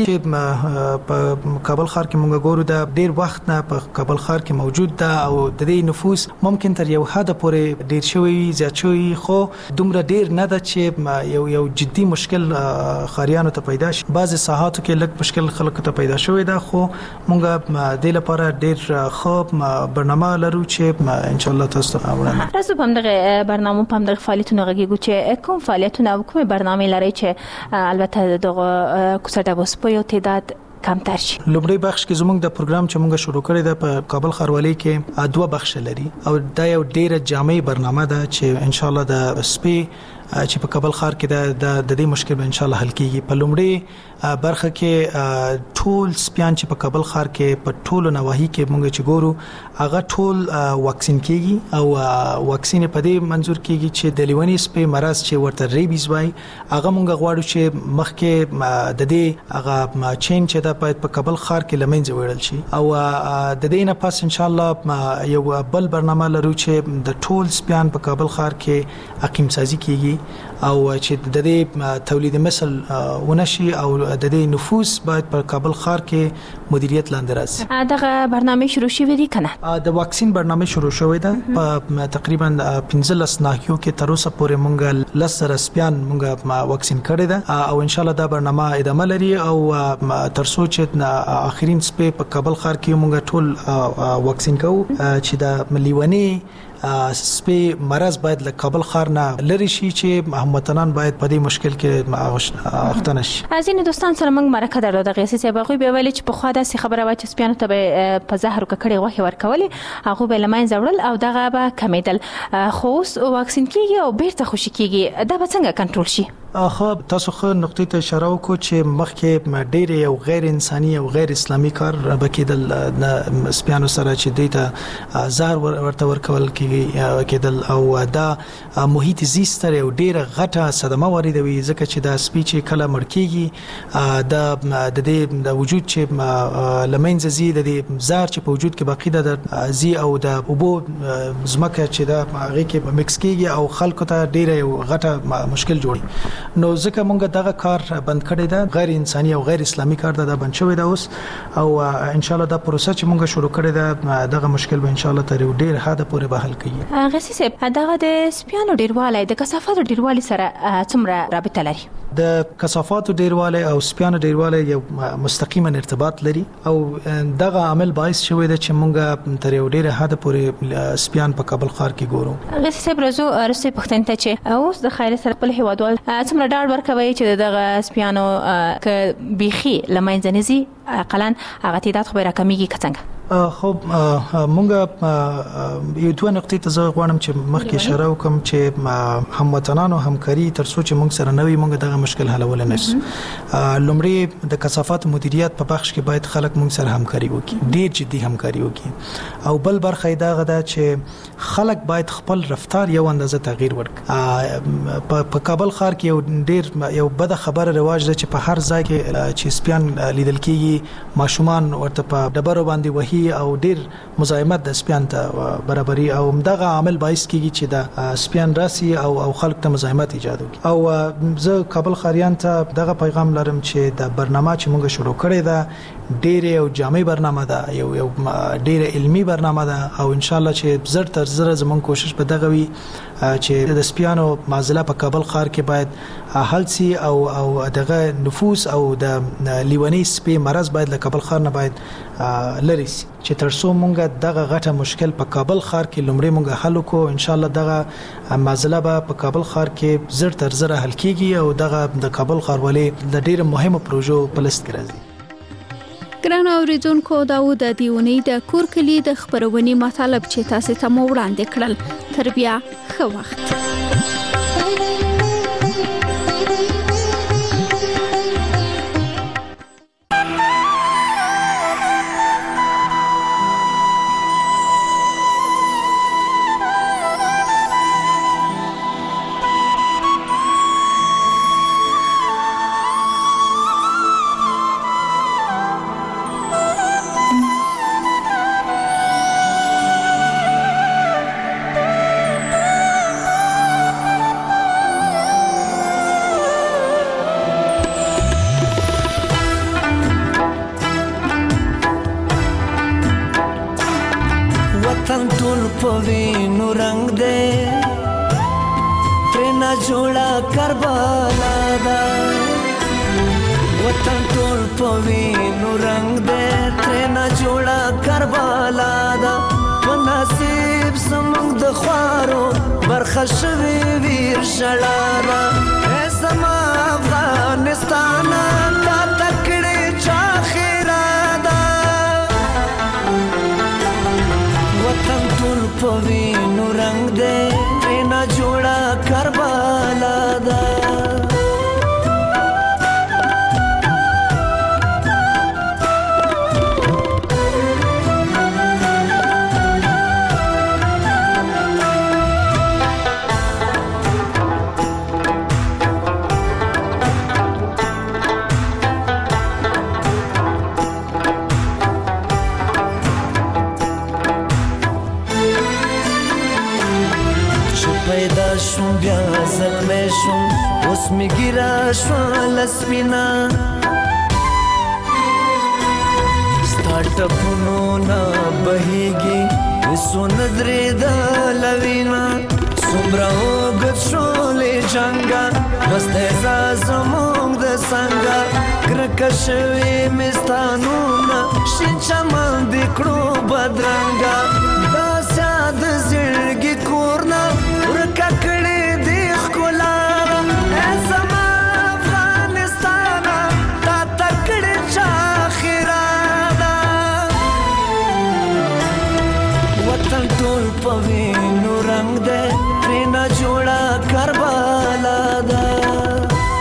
په کابل ښار کې مونږ ګورو د ډیر وخت نه په کابل ښار کې موجود ده او د دې نفوس ممکن تر یو حد پورې ډیر شوی زیات شوی خو دومره ډیر نه ده چې یو جدي مشکل خاریانو ته پیدا شي بعض ساحاتو کې لږ مشکل خلکو ته پیدا شوی ده خو مونږ د لپاره ډیر خوب برنامه لرو چې ان شاء الله تاسو ته وړاندې راځو په دغه برنامه په دغه فعالیتونو غږیږو چې کوم فعالیتونه او کومه برنامه لري چې البته دغه کوڅه ډب سپیو تعداد کمتر شي لومړی بخش کې زموږ د پروګرام چې موږ شروع کړی دی په کابل ښاروالۍ کې دوه بخش لري او دا یو ډیره جامع برنامه ده چې ان شاء الله د سپي چې په کابل ښار کې د دې مشکل به ان شاء الله حل کیږي په لومړی برخه کې ټول سپیان چې په کابل ښار کې په ټولو نواحي کې موږ چې ګورو هغه ټول واکسین کیږي او واکسین په دې منظور کیږي چې د لیونی سپي مرض چې ورته ریبیز وای هغه موږ غواړو چې مخکې د دې هغه چین چې دا په کابل ښار کې لمنځه وړل شي او د دې نه پس ان شاء الله یو بل برنامه لرو چې د ټول سپیان په کابل ښار کې اقیم سازي کیږي او چې د دې تولید مثل ونشي او د دې نفوس باید په کابل ښار کې مدیریت لاندې راشي دغه برنامه شروع شوې دي کنه د واکسین برنامه شروع شوې ده په تقریبا 15 ناحیو کې تر اوسه پورې مونږ لسر سپیان مونږ واکسین کړی ده او ان شاء الله دا برنامه ادامه لري او تر څو چې اخرین سپي په کابل ښار کې مونږ ټول واکسین کوو چې د مليونی سپي مرض باید له کابل ښار نه لري شي چې هموطنان باید په دې مشکل کې اخته نشي. ځینې دوستان سره موږ مرکه درلوده د غیسي صاحب هغوی به ویلي چې پخوا داسې خبره وه چې سپیانو ته به په زهر ککړې غوښې ورکولې هغوی به له منځه وړل او دغه به کمیدل خو اوس واکسین کیږي او بیرته خوشي کیږي دا به څنګه کنټرول شي؟ خو تاسو خو نقطې ته اشاره وکړو چې مخکې ډېر یو غیر انساني او غیر اسلامي کار بکیدل د سپیانو سره چې دیته زهر ورته ورکول کېدل او دا محیط زیست یو ډېر غټه صدمه واردوي ځکه چې دا سپی چې کله مړ کېږي د دې د وجود چې لمنځه زی د دې زهر چې په وجود کې باقی ده زی او د اوبو زمکه چې دا هغه کې مکس کېږي او خلکو ته ډېر یو غټه مشکل جوړي نو ځکه مونږ دغه کار بند کړی دا غیر انساني او غیر اسلامي کار دا بند شوی دا اوس او ان شاء الله دا پروسه چې مونږ شروع کړی دا دغه مشکل به ان شاء الله تر ډیر حد پورې به حل کړي. غسی صاحب دغه د سپیانو ډیروالی د کثافاتو ډیروالی سره څومره رابطه لري؟ د کثافاتو ډیروالی او سپیانو ډیروالی یو مستقیما ارتباط لري او دغه عامل باعث شوی دی چې مونږ تر یو ډیر حد پورې سپیان په کابل ښار کې ګورو. غسی صاحب رسو پښتنه ته چې اوس د خیر سره په هیوادوال څومره ډاډ ورکوي چې دغه سپیانو ک بيخي لمنځه نزي اقلن هغه تعداد خو راکمیږي څنګه؟ خب مونږ یو دوه نقطې ته زه غواړم چې مخکې اشاره وکم چې هموطنانو همکاري تر څو چې مونږ سره نوي مونږ دغه مشکل حلول نه شي. لومړی د کثافات مدیریت په بخش کې باید خلک مونږ سره همکاري وکړي، ډیر جدي همکاري وکړي او بل برخه دا غدا چې خلک باید خپل رفتار یو اندازه تغییر ورکړي. په کابل ښار کې یو بد خبره رواج ده چې په هر ځای کې چې سپیان لیدل کېږي ماشومان ورته په ډبرو باندې وهي او ډیر مزاحمت د سپیان ته برابرۍ او دغه عامل باعث کیږي چې د سپیان راسي او خلک ته مزاحمت ایجاد وکړي. او زه کابل ښاریان ته دغه پیغام لرم چې د برنامه چې موږ شروع کړې ده ډېر یو جامع برنامه ده، یو ډېر علمي برنامه ده او ان شاء الله چې زر تر زر زموږ کوشش به دغه وي چې د سپیانو معضله په کابل ښار کې باید حل سي او دغه نفوس او د لیونی سپي مرض باید له کابل ښار نه باید لري سي چې تر څو مونږ دغه غټه مشکل په کابل ښار کې لومړی مونږ حل وکړو. ان شاء الله دغه معضله به په کابل ښار کې زر تر زر حل کیږي او دغه د کابل ښاروالۍ د ډېر مهمو پروژو په لست کې راځي. ګران اوریدونکو دا و د دیونی د کور کلی د خبرونې مطالب چې تاسو ته مو وړاندې کړل. تر بیا ښه وخت. پوینو رنگ دے ترنا جوڑا کربلا دا وطن ټول پوینو رنگ دے ترنا جوڑا کربلا دا ونصیب سمنگ د خوارو برخه شوی ویر شلارا اے سما افغانستان تا تکړه چا خیرادا وطن ټول پوینو رنگ دے ترنا جوڑا کربلا دا شوم بیا زلمی شوم اوس می ګیرا شو لسپینا سٹارټاپونو نه بهیږي وسو ندرې د لوینا څومره وګت شولې جنګا مسته زموږ د څنګه کرکشوي مستانونه شین چمن د کړو بدرنګا دا ساده زړګي کورنا ورکا کړې د خلارا زما افغانستان تا تکړه چا خیرادا وطن ټول پوینو رنگ دے ترنا جوړا کربلا دا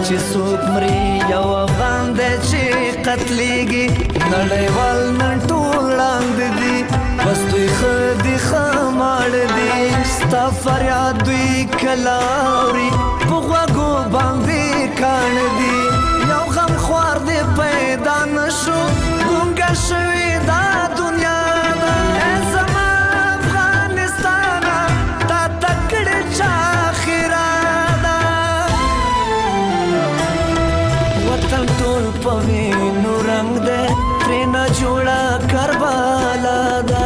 چې څوک مري یو افغان دی چې قتلېږي نړیوال نن ټول ړاند دي بس دوی ښه دي ښه ماړه دي ستا فریاد دوی کله اوري په غوږو باندې کاڼه دي یو غم خوار دی پیدا نه شو ګونګه شوې دا دنیا ده ای زما افغانستانه تا ته کړې چا خیره ده وطن ټول په وینو رنګ دی ترې نه جوړه کربلا ده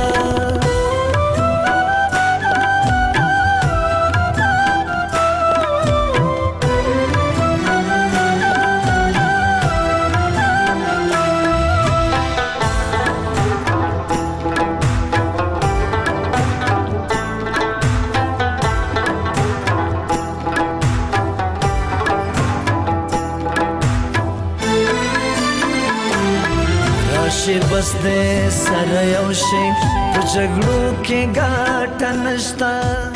بس دې سره یو شي په جګړو کې ګټه نشته